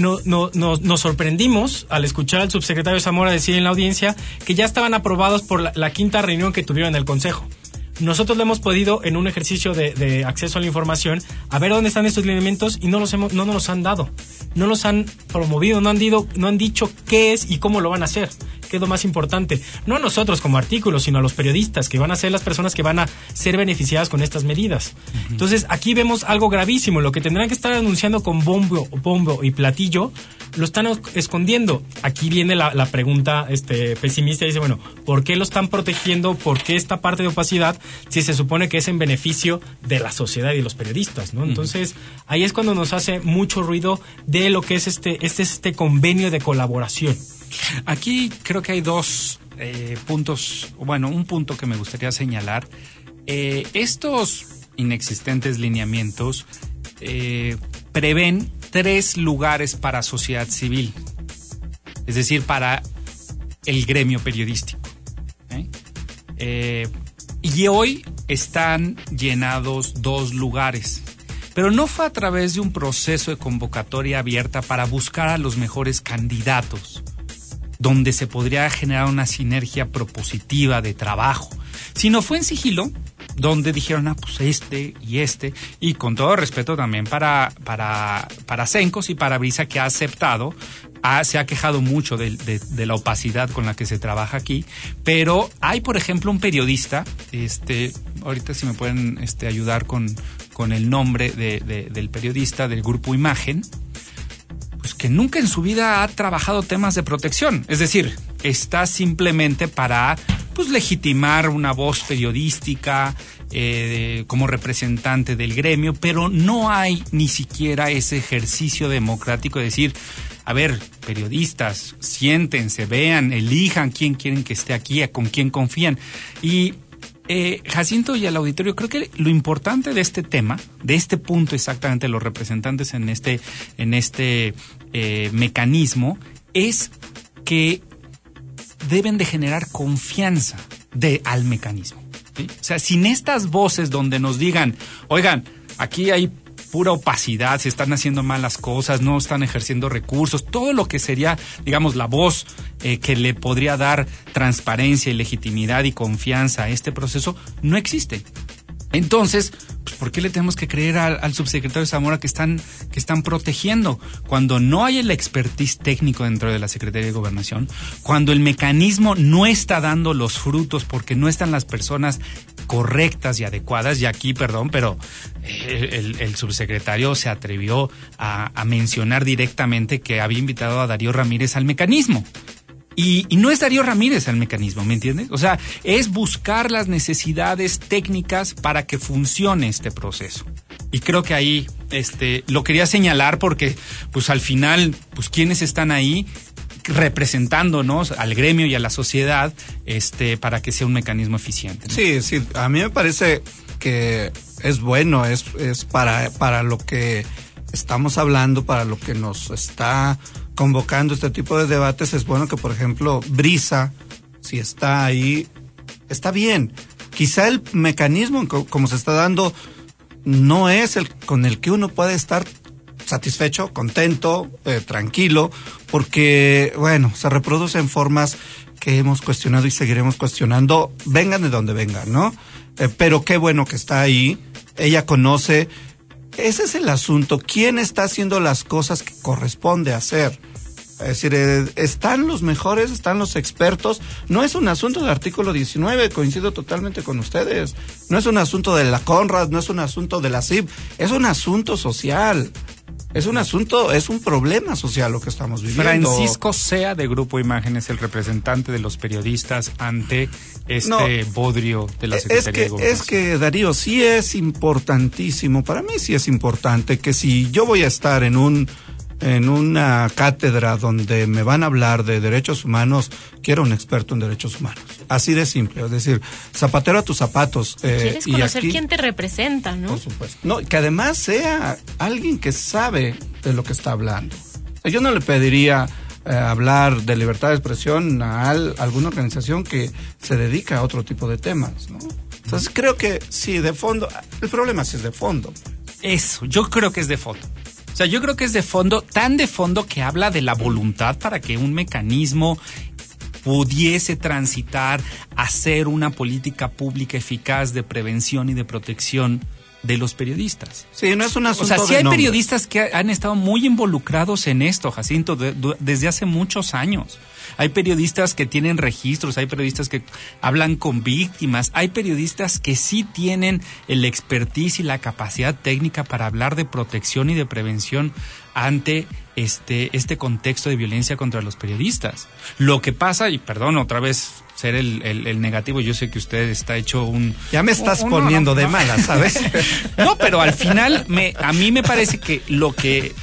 nos sorprendimos al escuchar al subsecretario Zamora decir en la audiencia que ya estaban aprobados por la quinta reunión que tuvieron en el Consejo. Nosotros lo hemos podido, en un ejercicio de acceso a la información, a ver dónde están estos lineamientos y no nos los han dado. No los han promovido, no han dicho qué es y cómo lo van a hacer. Que es lo más importante. No a nosotros como artículos, sino a los periodistas, que van a ser las personas que van a ser beneficiadas con estas medidas. Uh-huh. Entonces, aquí vemos algo gravísimo. Lo que tendrán que estar anunciando con bombo y platillo lo están escondiendo. Aquí viene la pregunta pesimista, dice, bueno, ¿por qué lo están protegiendo? ¿Por qué esta parte de opacidad si se supone que es en beneficio de la sociedad y de los periodistas, ¿no? Entonces, ahí es cuando nos hace mucho ruido de lo que es este convenio de colaboración. Aquí creo que hay dos puntos, bueno, un punto que me gustaría señalar. Estos inexistentes lineamientos prevén 3 lugares para sociedad civil, es decir, para el gremio periodístico. Y hoy están llenados 2 lugares, pero no fue a través de un proceso de convocatoria abierta para buscar a los mejores candidatos, donde se podría generar una sinergia propositiva de trabajo, sino fue en sigilo, donde dijeron, pues y con todo respeto también para Cencos y para Brisa, que ha aceptado, se ha quejado mucho de la opacidad con la que se trabaja aquí, pero hay, por ejemplo, un periodista, ahorita si me pueden ayudar con el nombre del periodista del Grupo Imagen, pues que nunca en su vida ha trabajado temas de protección, es decir, está simplemente para legitimar una voz periodística como representante del gremio, pero no hay ni siquiera ese ejercicio democrático de decir, a ver, periodistas, siéntense, vean, elijan quién quieren que esté aquí, con quién confían. Y Jacinto y al auditorio, creo que lo importante de este tema, de este punto exactamente, los representantes en este mecanismo, es que deben de generar confianza al mecanismo, ¿sí? O sea, sin estas voces donde nos digan, oigan, aquí hay pura opacidad, se están haciendo mal las cosas, no están ejerciendo recursos, todo lo que sería, digamos, la voz que le podría dar transparencia y legitimidad y confianza a este proceso, no existe. Entonces, pues, ¿por qué le tenemos que creer al subsecretario Zamora que están protegiendo? Cuando no hay el expertise técnico dentro de la Secretaría de Gobernación, cuando el mecanismo no está dando los frutos porque no están las personas correctas y adecuadas, y aquí, perdón, pero el subsecretario se atrevió a mencionar directamente que había invitado a Darío Ramírez al mecanismo. Y no es Darío Ramírez el mecanismo, ¿me entiendes? O sea, es buscar las necesidades técnicas para que funcione este proceso. Y creo que ahí lo quería señalar porque, pues al final, pues quienes están ahí representándonos al gremio y a la sociedad, para que sea un mecanismo eficiente, ¿no? Sí, a mí me parece que es bueno, es para lo que estamos hablando, para lo que nos está convocando este tipo de debates. Es bueno que, por ejemplo, Brisa, si está ahí, está bien. Quizá el mecanismo como se está dando no es el con el que uno puede estar satisfecho, contento, tranquilo, porque, bueno, se reproducen formas que hemos cuestionado y seguiremos cuestionando, vengan de donde vengan, ¿no? Pero qué bueno que está ahí, ella conoce. Ese es el asunto. ¿Quién está haciendo las cosas que corresponde hacer? Es decir, están los mejores, están los expertos. No es un asunto del artículo 19, coincido totalmente con ustedes. No es un asunto de la Conrad, no es un asunto de la CIB, es un asunto social. Es un problema social lo que estamos viviendo. Francisco Sea, de Grupo Imagen, es el representante de los periodistas ante bodrio de la Secretaría de Gobernación. Es que, Darío, sí es importantísimo, para mí sí es importante que si yo voy a estar en una cátedra donde me van a hablar de derechos humanos, quiero un experto en derechos humanos. Así de simple, es decir, zapatero a tus zapatos. Quieres conocer quién te representa, ¿no? Por supuesto. No, que además sea alguien que sabe de lo que está hablando. Yo no le pediría hablar de libertad de expresión a alguna organización que se dedica a otro tipo de temas, ¿no? Entonces creo que sí, de fondo, el problema sí es de fondo. Eso, yo creo que es de fondo. O sea, yo creo que es de fondo, tan de fondo que habla de la voluntad para que un mecanismo pudiese transitar a ser una política pública eficaz de prevención y de protección de los periodistas. Sí, no es un asunto. O sea, sí hay nombre. Periodistas que han estado muy involucrados en esto, Jacinto, desde hace muchos años. Hay periodistas que tienen registros, hay periodistas que hablan con víctimas, hay periodistas que sí tienen el expertise y la capacidad técnica para hablar de protección y de prevención ante este contexto de violencia contra los periodistas. Lo que pasa, y perdón otra vez ser el negativo, yo sé que usted está hecho un... Ya me estás poniendo de mala, ¿sabes? No, pero al final a mí me parece que lo que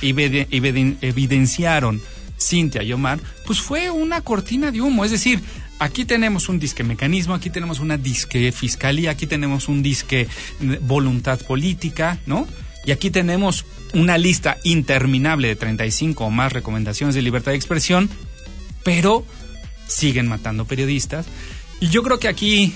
evidenciaron Cintia y Omar, pues fue una cortina de humo. Es decir, aquí tenemos un disque mecanismo, aquí tenemos una disque fiscalía, aquí tenemos un disque voluntad política, ¿no? Y aquí tenemos una lista interminable de 35 o más recomendaciones de libertad de expresión, pero siguen matando periodistas. Y yo creo que aquí,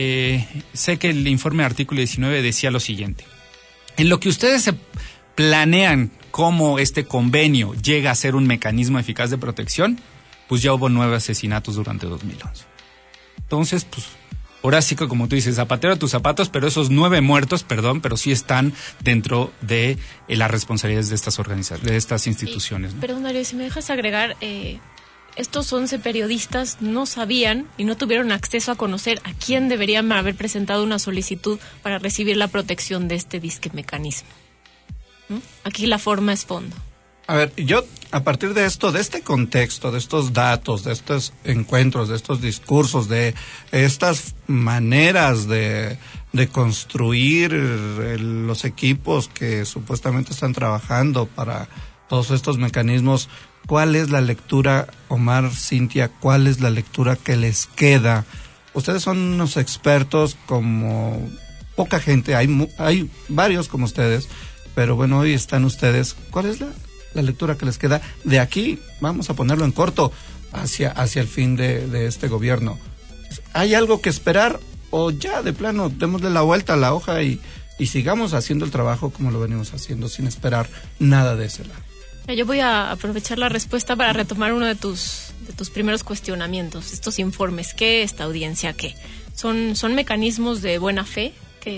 sé que el informe de artículo 19 decía lo siguiente: en lo que ustedes se planean cómo este convenio llega a ser un mecanismo eficaz de protección, pues ya hubo 9 asesinatos durante 2011. Entonces, pues, ahora sí que como tú dices, zapatero a tus zapatos, pero esos 9 muertos, pero sí están dentro de las responsabilidades de estas organizaciones, de estas instituciones, ¿no? Perdón, Darío, si me dejas agregar, estos 11 periodistas no sabían y no tuvieron acceso a conocer a quién deberían haber presentado una solicitud para recibir la protección de este disque mecanismo, ¿no? Aquí la forma es fondo. A ver, yo a partir de esto, de este contexto, de estos datos, de estos encuentros, de estos discursos, de estas maneras de construir los equipos que supuestamente están trabajando para todos estos mecanismos, ¿cuál es la lectura, Omar, Cintia, cuál es la lectura que les queda? Ustedes son unos expertos como poca gente, hay varios como ustedes, pero bueno, hoy están ustedes. ¿Cuál es la lectura que les queda de aquí? Vamos a ponerlo en corto, hacia el fin de este gobierno. ¿Hay algo que esperar o ya de plano démosle la vuelta a la hoja y sigamos haciendo el trabajo como lo venimos haciendo, sin esperar nada de ese lado? Yo voy a aprovechar la respuesta para retomar uno de tus primeros cuestionamientos, estos informes. ¿Qué? Esta audiencia, ¿qué? Son mecanismos de buena fe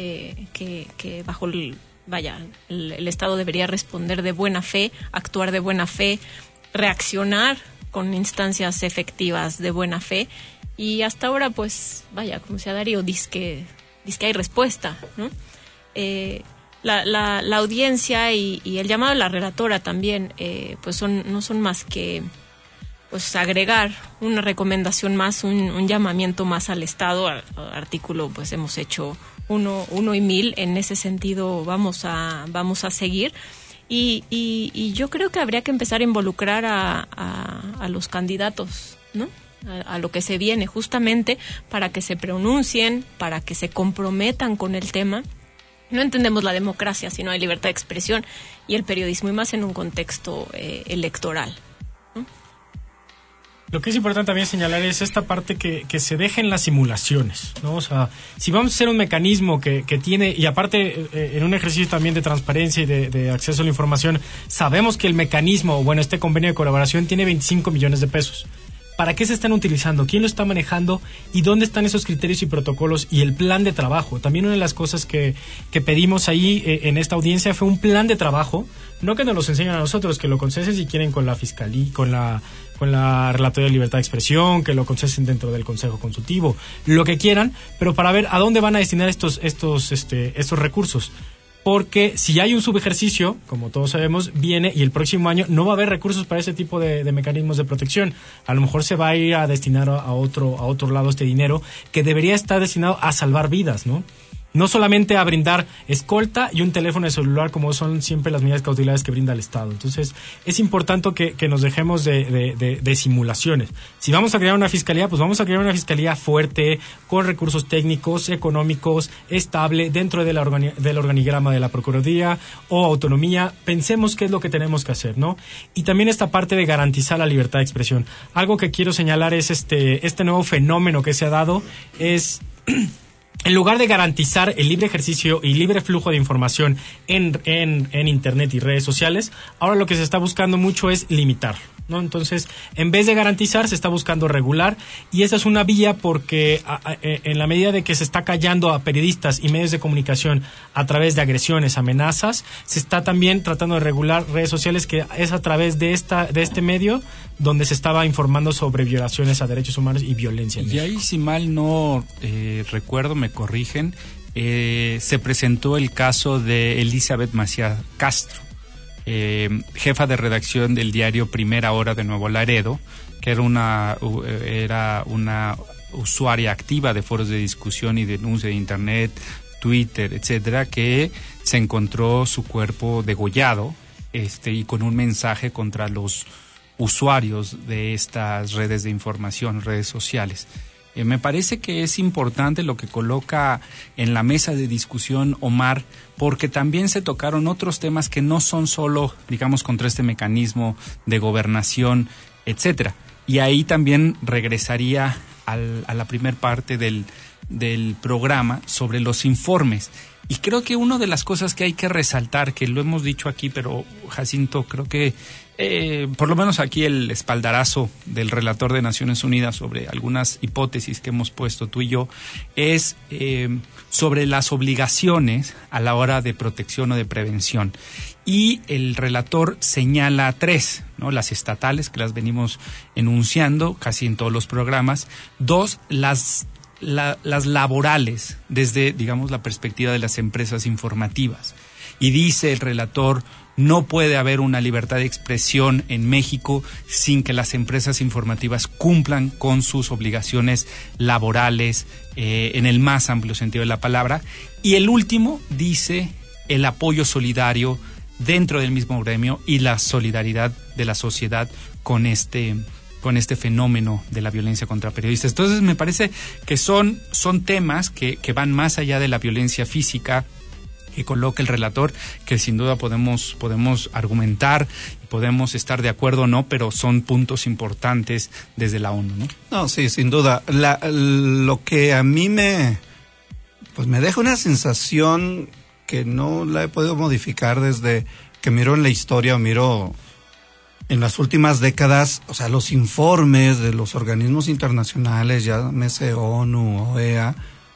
que bajo el Estado debería responder de buena fe, actuar de buena fe, reaccionar con instancias efectivas de buena fe. Y hasta ahora, pues, como decía Darío, dice que hay respuesta, ¿no? La audiencia y el llamado de la relatora también, pues no son más que pues agregar una recomendación más, un llamamiento más al Estado. Al artículo, pues hemos hecho uno y 1000. En ese sentido vamos a seguir y yo creo que habría que empezar a involucrar a los candidatos, ¿no? A lo que se viene, justamente para que se pronuncien, para que se comprometan con el tema. No entendemos la democracia si no hay libertad de expresión y el periodismo, y más en un contexto electoral. Lo que es importante también señalar es esta parte que se dejen las simulaciones, ¿no? O sea, si vamos a hacer un mecanismo que tiene, y aparte en un ejercicio también de transparencia y de acceso a la información, sabemos que el mecanismo, este convenio de colaboración tiene 25 millones de pesos. ¿Para qué se están utilizando? ¿Quién lo está manejando? ¿Y dónde están esos criterios y protocolos y el plan de trabajo? También una de las cosas que pedimos ahí en esta audiencia fue un plan de trabajo, no que nos los enseñen a nosotros, que lo concesen si quieren con la fiscalía, con la Relatoría de Libertad de Expresión, que lo concesen dentro del Consejo Consultivo, lo que quieran, pero para ver a dónde van a destinar estos recursos. Porque si hay un subejercicio, como todos sabemos, viene y el próximo año no va a haber recursos para ese tipo de mecanismos de protección. A lo mejor se va a ir a destinar a otro lado este dinero que debería estar destinado a salvar vidas, ¿no? No solamente a brindar escolta y un teléfono de celular como son siempre las medidas cautelares que brinda el Estado. Entonces, es importante que nos dejemos de simulaciones. Si vamos a crear una fiscalía, pues vamos a crear una fiscalía fuerte, con recursos técnicos, económicos, estable, dentro del organigrama de la Procuraduría o autonomía. Pensemos qué es lo que tenemos que hacer, ¿no? Y también esta parte de garantizar la libertad de expresión. Algo que quiero señalar es este nuevo fenómeno que se ha dado es... En lugar de garantizar el libre ejercicio y libre flujo de información en Internet y redes sociales, ahora lo que se está buscando mucho es limitar, ¿no? Entonces, en vez de garantizar, se está buscando regular, y esa es una vía porque en la medida de que se está callando a periodistas y medios de comunicación a través de agresiones, amenazas, se está también tratando de regular redes sociales, que es a través de este medio donde se estaba informando sobre violaciones a derechos humanos y violencia. Y ahí, si mal no recuerdo, me corrigen, se presentó el caso de Elizabeth Macías Castro. jefa de redacción del diario Primera Hora de Nuevo Laredo, que era una usuaria activa de foros de discusión y denuncia de Internet, Twitter, etcétera, que se encontró su cuerpo degollado, y con un mensaje contra los usuarios de estas redes de información, redes sociales. Me parece que es importante lo que coloca en la mesa de discusión Omar, porque también se tocaron otros temas que no son solo, digamos, contra este mecanismo de gobernación, etcétera. Y ahí también regresaría a la primer parte del programa sobre los informes. Y creo que una de las cosas que hay que resaltar, que lo hemos dicho aquí, pero Jacinto, creo que por lo menos aquí el espaldarazo del relator de Naciones Unidas sobre algunas hipótesis que hemos puesto tú y yo, es sobre las obligaciones a la hora de protección o de prevención. Y el relator señala 3, ¿no? Las estatales, que las venimos enunciando casi en todos los programas. 2, las laborales, desde, digamos, la perspectiva de las empresas informativas. Y dice el relator, no puede haber una libertad de expresión en México sin que las empresas informativas cumplan con sus obligaciones laborales en el más amplio sentido de la palabra. Y el último dice el apoyo solidario dentro del mismo gremio y la solidaridad de la sociedad con este fenómeno de la violencia contra periodistas. Entonces me parece que son temas que van más allá de la violencia física que coloca el relator, que sin duda podemos argumentar, podemos estar de acuerdo o no, pero son puntos importantes desde la ONU, ¿no? No, sí, sin duda. Lo que a mí me deja una sensación que no la he podido modificar desde que miro en la historia o miro en las últimas décadas, o sea, los informes de los organismos internacionales, llámese ONU, OEA,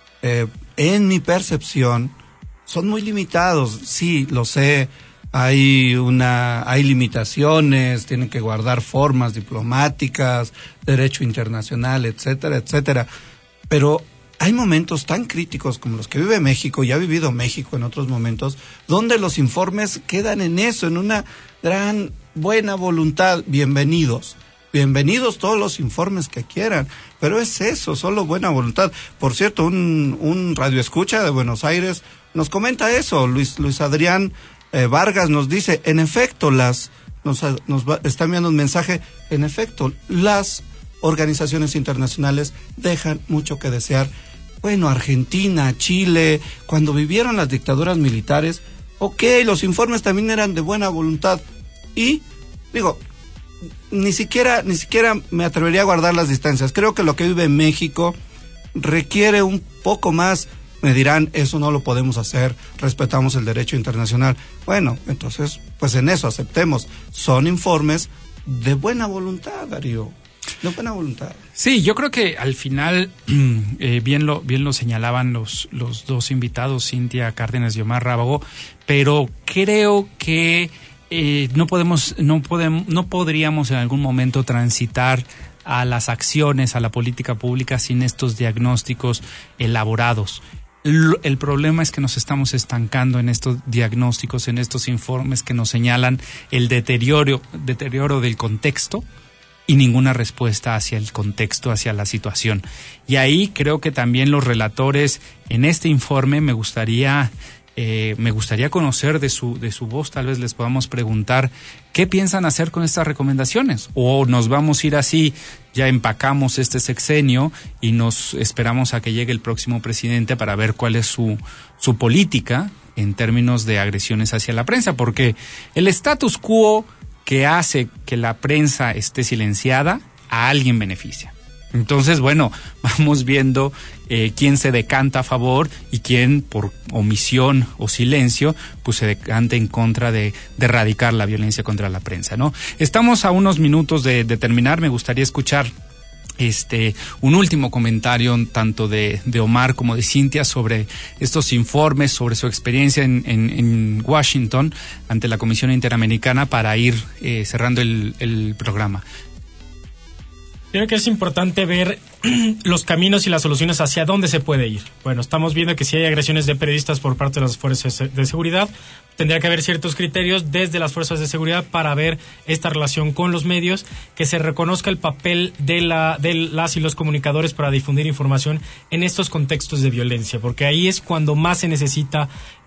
en mi percepción, son muy limitados. Sí, lo sé, hay limitaciones, tienen que guardar formas diplomáticas, derecho internacional, etcétera, etcétera. Pero hay momentos tan críticos como los que vive México, y ha vivido México en otros momentos, donde los informes quedan en eso, en una gran buena voluntad. Bienvenidos todos los informes que quieran, pero es eso, solo buena voluntad. Por cierto, un radioescucha de Buenos Aires nos comenta eso, Luis Adrián Vargas nos dice, en efecto, nos está enviando un mensaje, en efecto, las organizaciones internacionales dejan mucho que desear. Bueno, Argentina, Chile, cuando vivieron las dictaduras militares, los informes también eran de buena voluntad. Y, digo, ni siquiera me atrevería a guardar las distancias. Creo que lo que vive México requiere un poco más. Me dirán, eso no lo podemos hacer, respetamos el derecho internacional. Bueno, entonces, pues en eso aceptemos. Son informes de buena voluntad, Darío. De buena voluntad. Sí, yo creo que al final, bien lo señalaban los dos invitados, Cintia Cárdenas y Omar Rábago, pero creo que no podríamos en algún momento transitar a las acciones, a la política pública sin estos diagnósticos elaborados. El problema es que nos estamos estancando en estos diagnósticos, en estos informes que nos señalan el deterioro del contexto y ninguna respuesta hacia el contexto, hacia la situación. Y ahí creo que también los relatores en este informe me gustaría conocer de su voz, tal vez les podamos preguntar qué piensan hacer con estas recomendaciones, o nos vamos a ir así, ya empacamos este sexenio y nos esperamos a que llegue el próximo presidente para ver cuál es su política en términos de agresiones hacia la prensa, porque el status quo que hace que la prensa esté silenciada a alguien beneficia. Entonces, bueno, vamos viendo quién se decanta a favor y quién por omisión o silencio pues se decanta en contra de erradicar la violencia contra la prensa, ¿no? Estamos a unos minutos de terminar. Me gustaría escuchar un último comentario tanto de Omar como de Cintia sobre estos informes, sobre su experiencia en Washington ante la Comisión Interamericana para ir cerrando el programa. Creo que es importante ver los caminos y las soluciones hacia dónde se puede ir. Bueno, estamos viendo que si hay agresiones de periodistas por parte de las fuerzas de seguridad, tendría que haber ciertos criterios desde las fuerzas de seguridad para ver esta relación con los medios, que se reconozca el papel de las y los comunicadores para difundir información en estos contextos de violencia, porque ahí es cuando más se necesita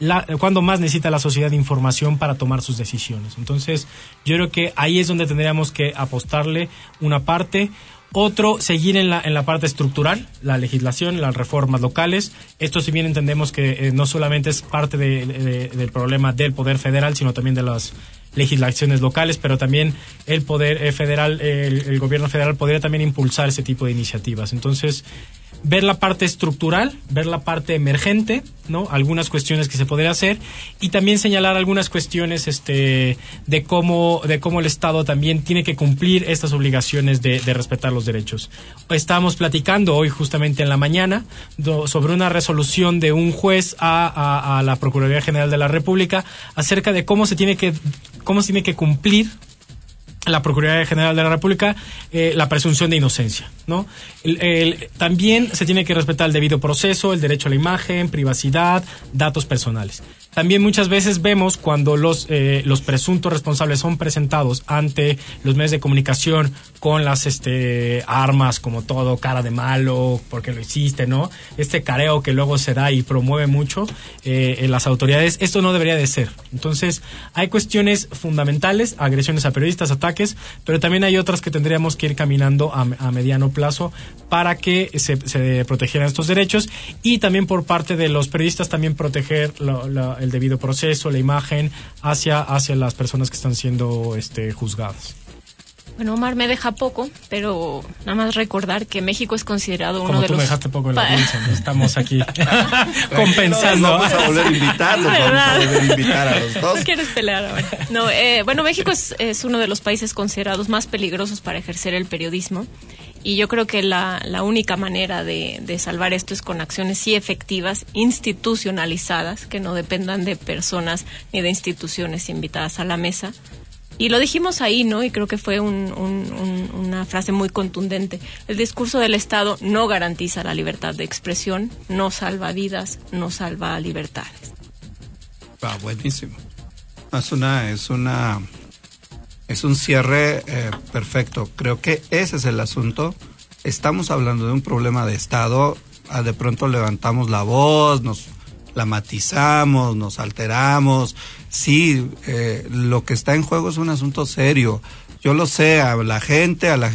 la sociedad de información para tomar sus decisiones. Entonces, yo creo que ahí es donde tendríamos que apostarle una parte. Otro, seguir en la parte estructural, la legislación, las reformas locales. Esto, si bien entendemos que no solamente es parte del problema del poder federal, sino también de las legislaciones locales, pero también el poder federal, el gobierno federal podría también impulsar ese tipo de iniciativas. Entonces, ver la parte estructural, ver la parte emergente, ¿no? Algunas cuestiones que se podría hacer, y también señalar algunas cuestiones de cómo el Estado también tiene que cumplir estas obligaciones de respetar los derechos. Estábamos platicando hoy justamente en la mañana sobre una resolución de un juez a la Procuraduría General de la República acerca de cómo se tiene que cumplir la Procuraduría General de la República la presunción de inocencia, ¿no? También se tiene que respetar el debido proceso, el derecho a la imagen, privacidad, datos personales. También muchas veces vemos cuando los presuntos responsables son presentados ante los medios de comunicación con las armas, como todo, cara de malo, porque lo hiciste, ¿no? Este careo que luego se da y promueve mucho en las autoridades, esto no debería de ser. Entonces, hay cuestiones fundamentales, agresiones a periodistas, ataques, pero también hay otras que tendríamos que ir caminando a mediano plazo para que se protegieran estos derechos, y también por parte de los periodistas también proteger el debido proceso, la imagen hacia las personas que están siendo juzgadas. Bueno, Omar, me deja poco, pero nada más recordar que México es considerado uno de los... Como tú me dejaste poco en la audiencia, ¿no? Estamos aquí compensando. Vamos a volver a invitarlos, vamos a volver a invitar a los dos. No quieres pelear ahora. No, bueno, México es uno de los países considerados más peligrosos para ejercer el periodismo, y yo creo que la única manera de salvar esto es con acciones sí efectivas, institucionalizadas, que no dependan de personas ni de instituciones invitadas a la mesa. Y lo dijimos ahí, ¿no? Y creo que fue una frase muy contundente. El discurso del Estado no garantiza la libertad de expresión, no salva vidas, no salva libertades. Buenísimo. Es un cierre perfecto. Creo que ese es el asunto. Estamos hablando de un problema de Estado. De pronto levantamos la voz, nos la matizamos, nos alteramos. Sí, lo que está en juego es un asunto serio. Yo lo sé, a la gente, al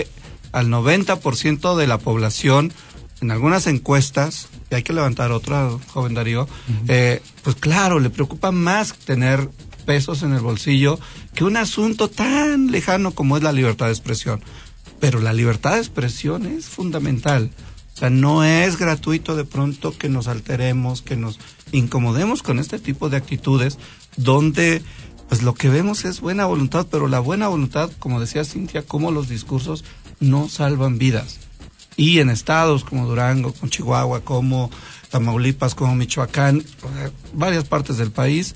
90% de la población, en algunas encuestas, y hay que levantar otra, joven Darío, pues claro, le preocupa más tener pesos en el bolsillo que un asunto tan lejano como es la libertad de expresión. Pero la libertad de expresión es fundamental. O sea, no es gratuito de pronto que nos alteremos, que nos incomodemos con este tipo de actitudes, donde pues lo que vemos es buena voluntad, pero la buena voluntad, como decía Cintia, como los discursos no salvan vidas. Y en estados como Durango, como Chihuahua, como Tamaulipas, como Michoacán, varias partes del país,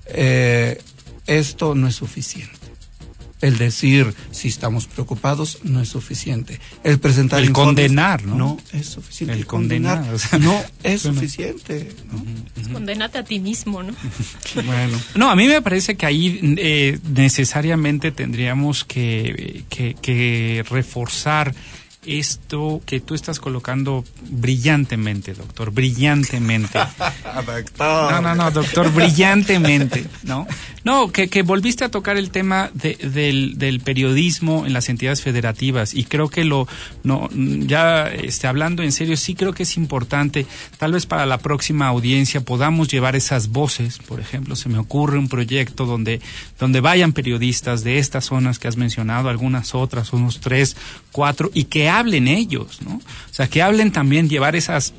esto no es suficiente. El decir si estamos preocupados no es suficiente. El presentar el informes, condenar, ¿no? No es suficiente. El condenar, o sea, no es suficiente, ¿no? Condénate a ti mismo, ¿no? Bueno. No, a mí me parece que ahí necesariamente tendríamos que reforzar esto que tú estás colocando brillantemente, doctor, brillantemente. Doctor. No, doctor, brillantemente, ¿no? No, que volviste a tocar el tema del periodismo en las entidades federativas, y creo que hablando en serio, sí creo que es importante, tal vez para la próxima audiencia podamos llevar esas voces. Por ejemplo, se me ocurre un proyecto donde vayan periodistas de estas zonas que has mencionado, algunas otras, unos 3, 4, y que hablen ellos, ¿no? O sea, que hablen también, llevar esas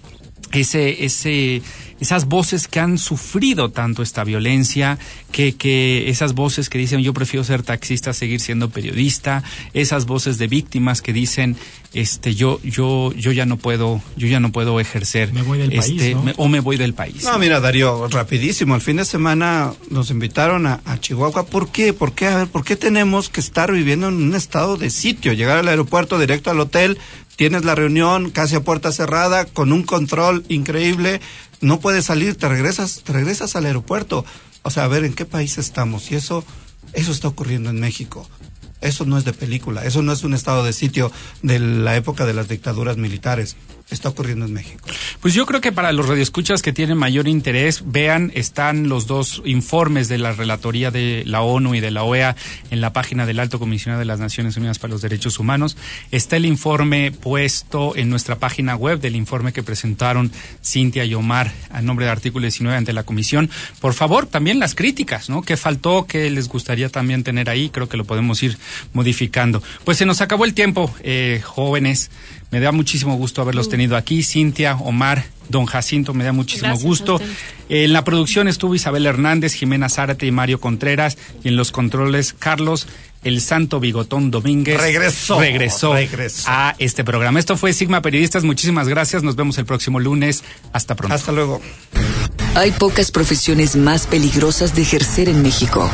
esas voces que han sufrido tanto esta violencia, que esas voces que dicen yo prefiero ser taxista, seguir siendo periodista, esas voces de víctimas que dicen yo ya no puedo ejercer, me voy del país, ¿no? o me voy del país. No, mira, Darío, rapidísimo, el fin de semana nos invitaron a Chihuahua. ¿Por qué? A ver, ¿por qué tenemos que estar viviendo en un estado de sitio? Llegar al aeropuerto, directo al hotel, tienes la reunión casi a puerta cerrada, con un control increíble, no puedes salir, te regresas al aeropuerto. O sea, a ver, ¿en qué país estamos? Y eso está ocurriendo en México. Eso no es de película, eso no es un estado de sitio de la época de las dictaduras militares. Está ocurriendo en México. Pues yo creo que para los radioescuchas que tienen mayor interés, están los dos informes de la relatoría de la ONU y de la OEA en la página del Alto Comisionado de las Naciones Unidas para los Derechos Humanos. Está el informe puesto en nuestra página web del informe que presentaron Cintia y Omar a nombre de Artículo 19 ante la Comisión. Por favor, también las críticas, ¿no? ¿Qué faltó? ¿Qué les gustaría también tener ahí? Creo que lo podemos ir modificando. Pues se nos acabó el tiempo, jóvenes. Me da muchísimo gusto haberlos tenido aquí. Cintia, Omar, don Jacinto, me da muchísimo gusto. En la producción estuvo Isabel Hernández, Jimena Zárate y Mario Contreras. Y en los controles, Carlos, el Santo Bigotón Domínguez. Regresó a este programa. Esto fue Sigma Periodistas. Muchísimas gracias. Nos vemos el próximo lunes. Hasta pronto. Hasta luego. Hay pocas profesiones más peligrosas de ejercer en México.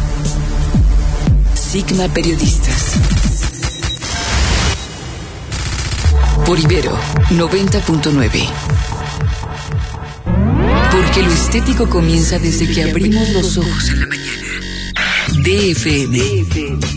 Sigma Periodistas. Por Ibero 90.9. Porque lo estético comienza desde que abrimos los ojos en la mañana. DFM.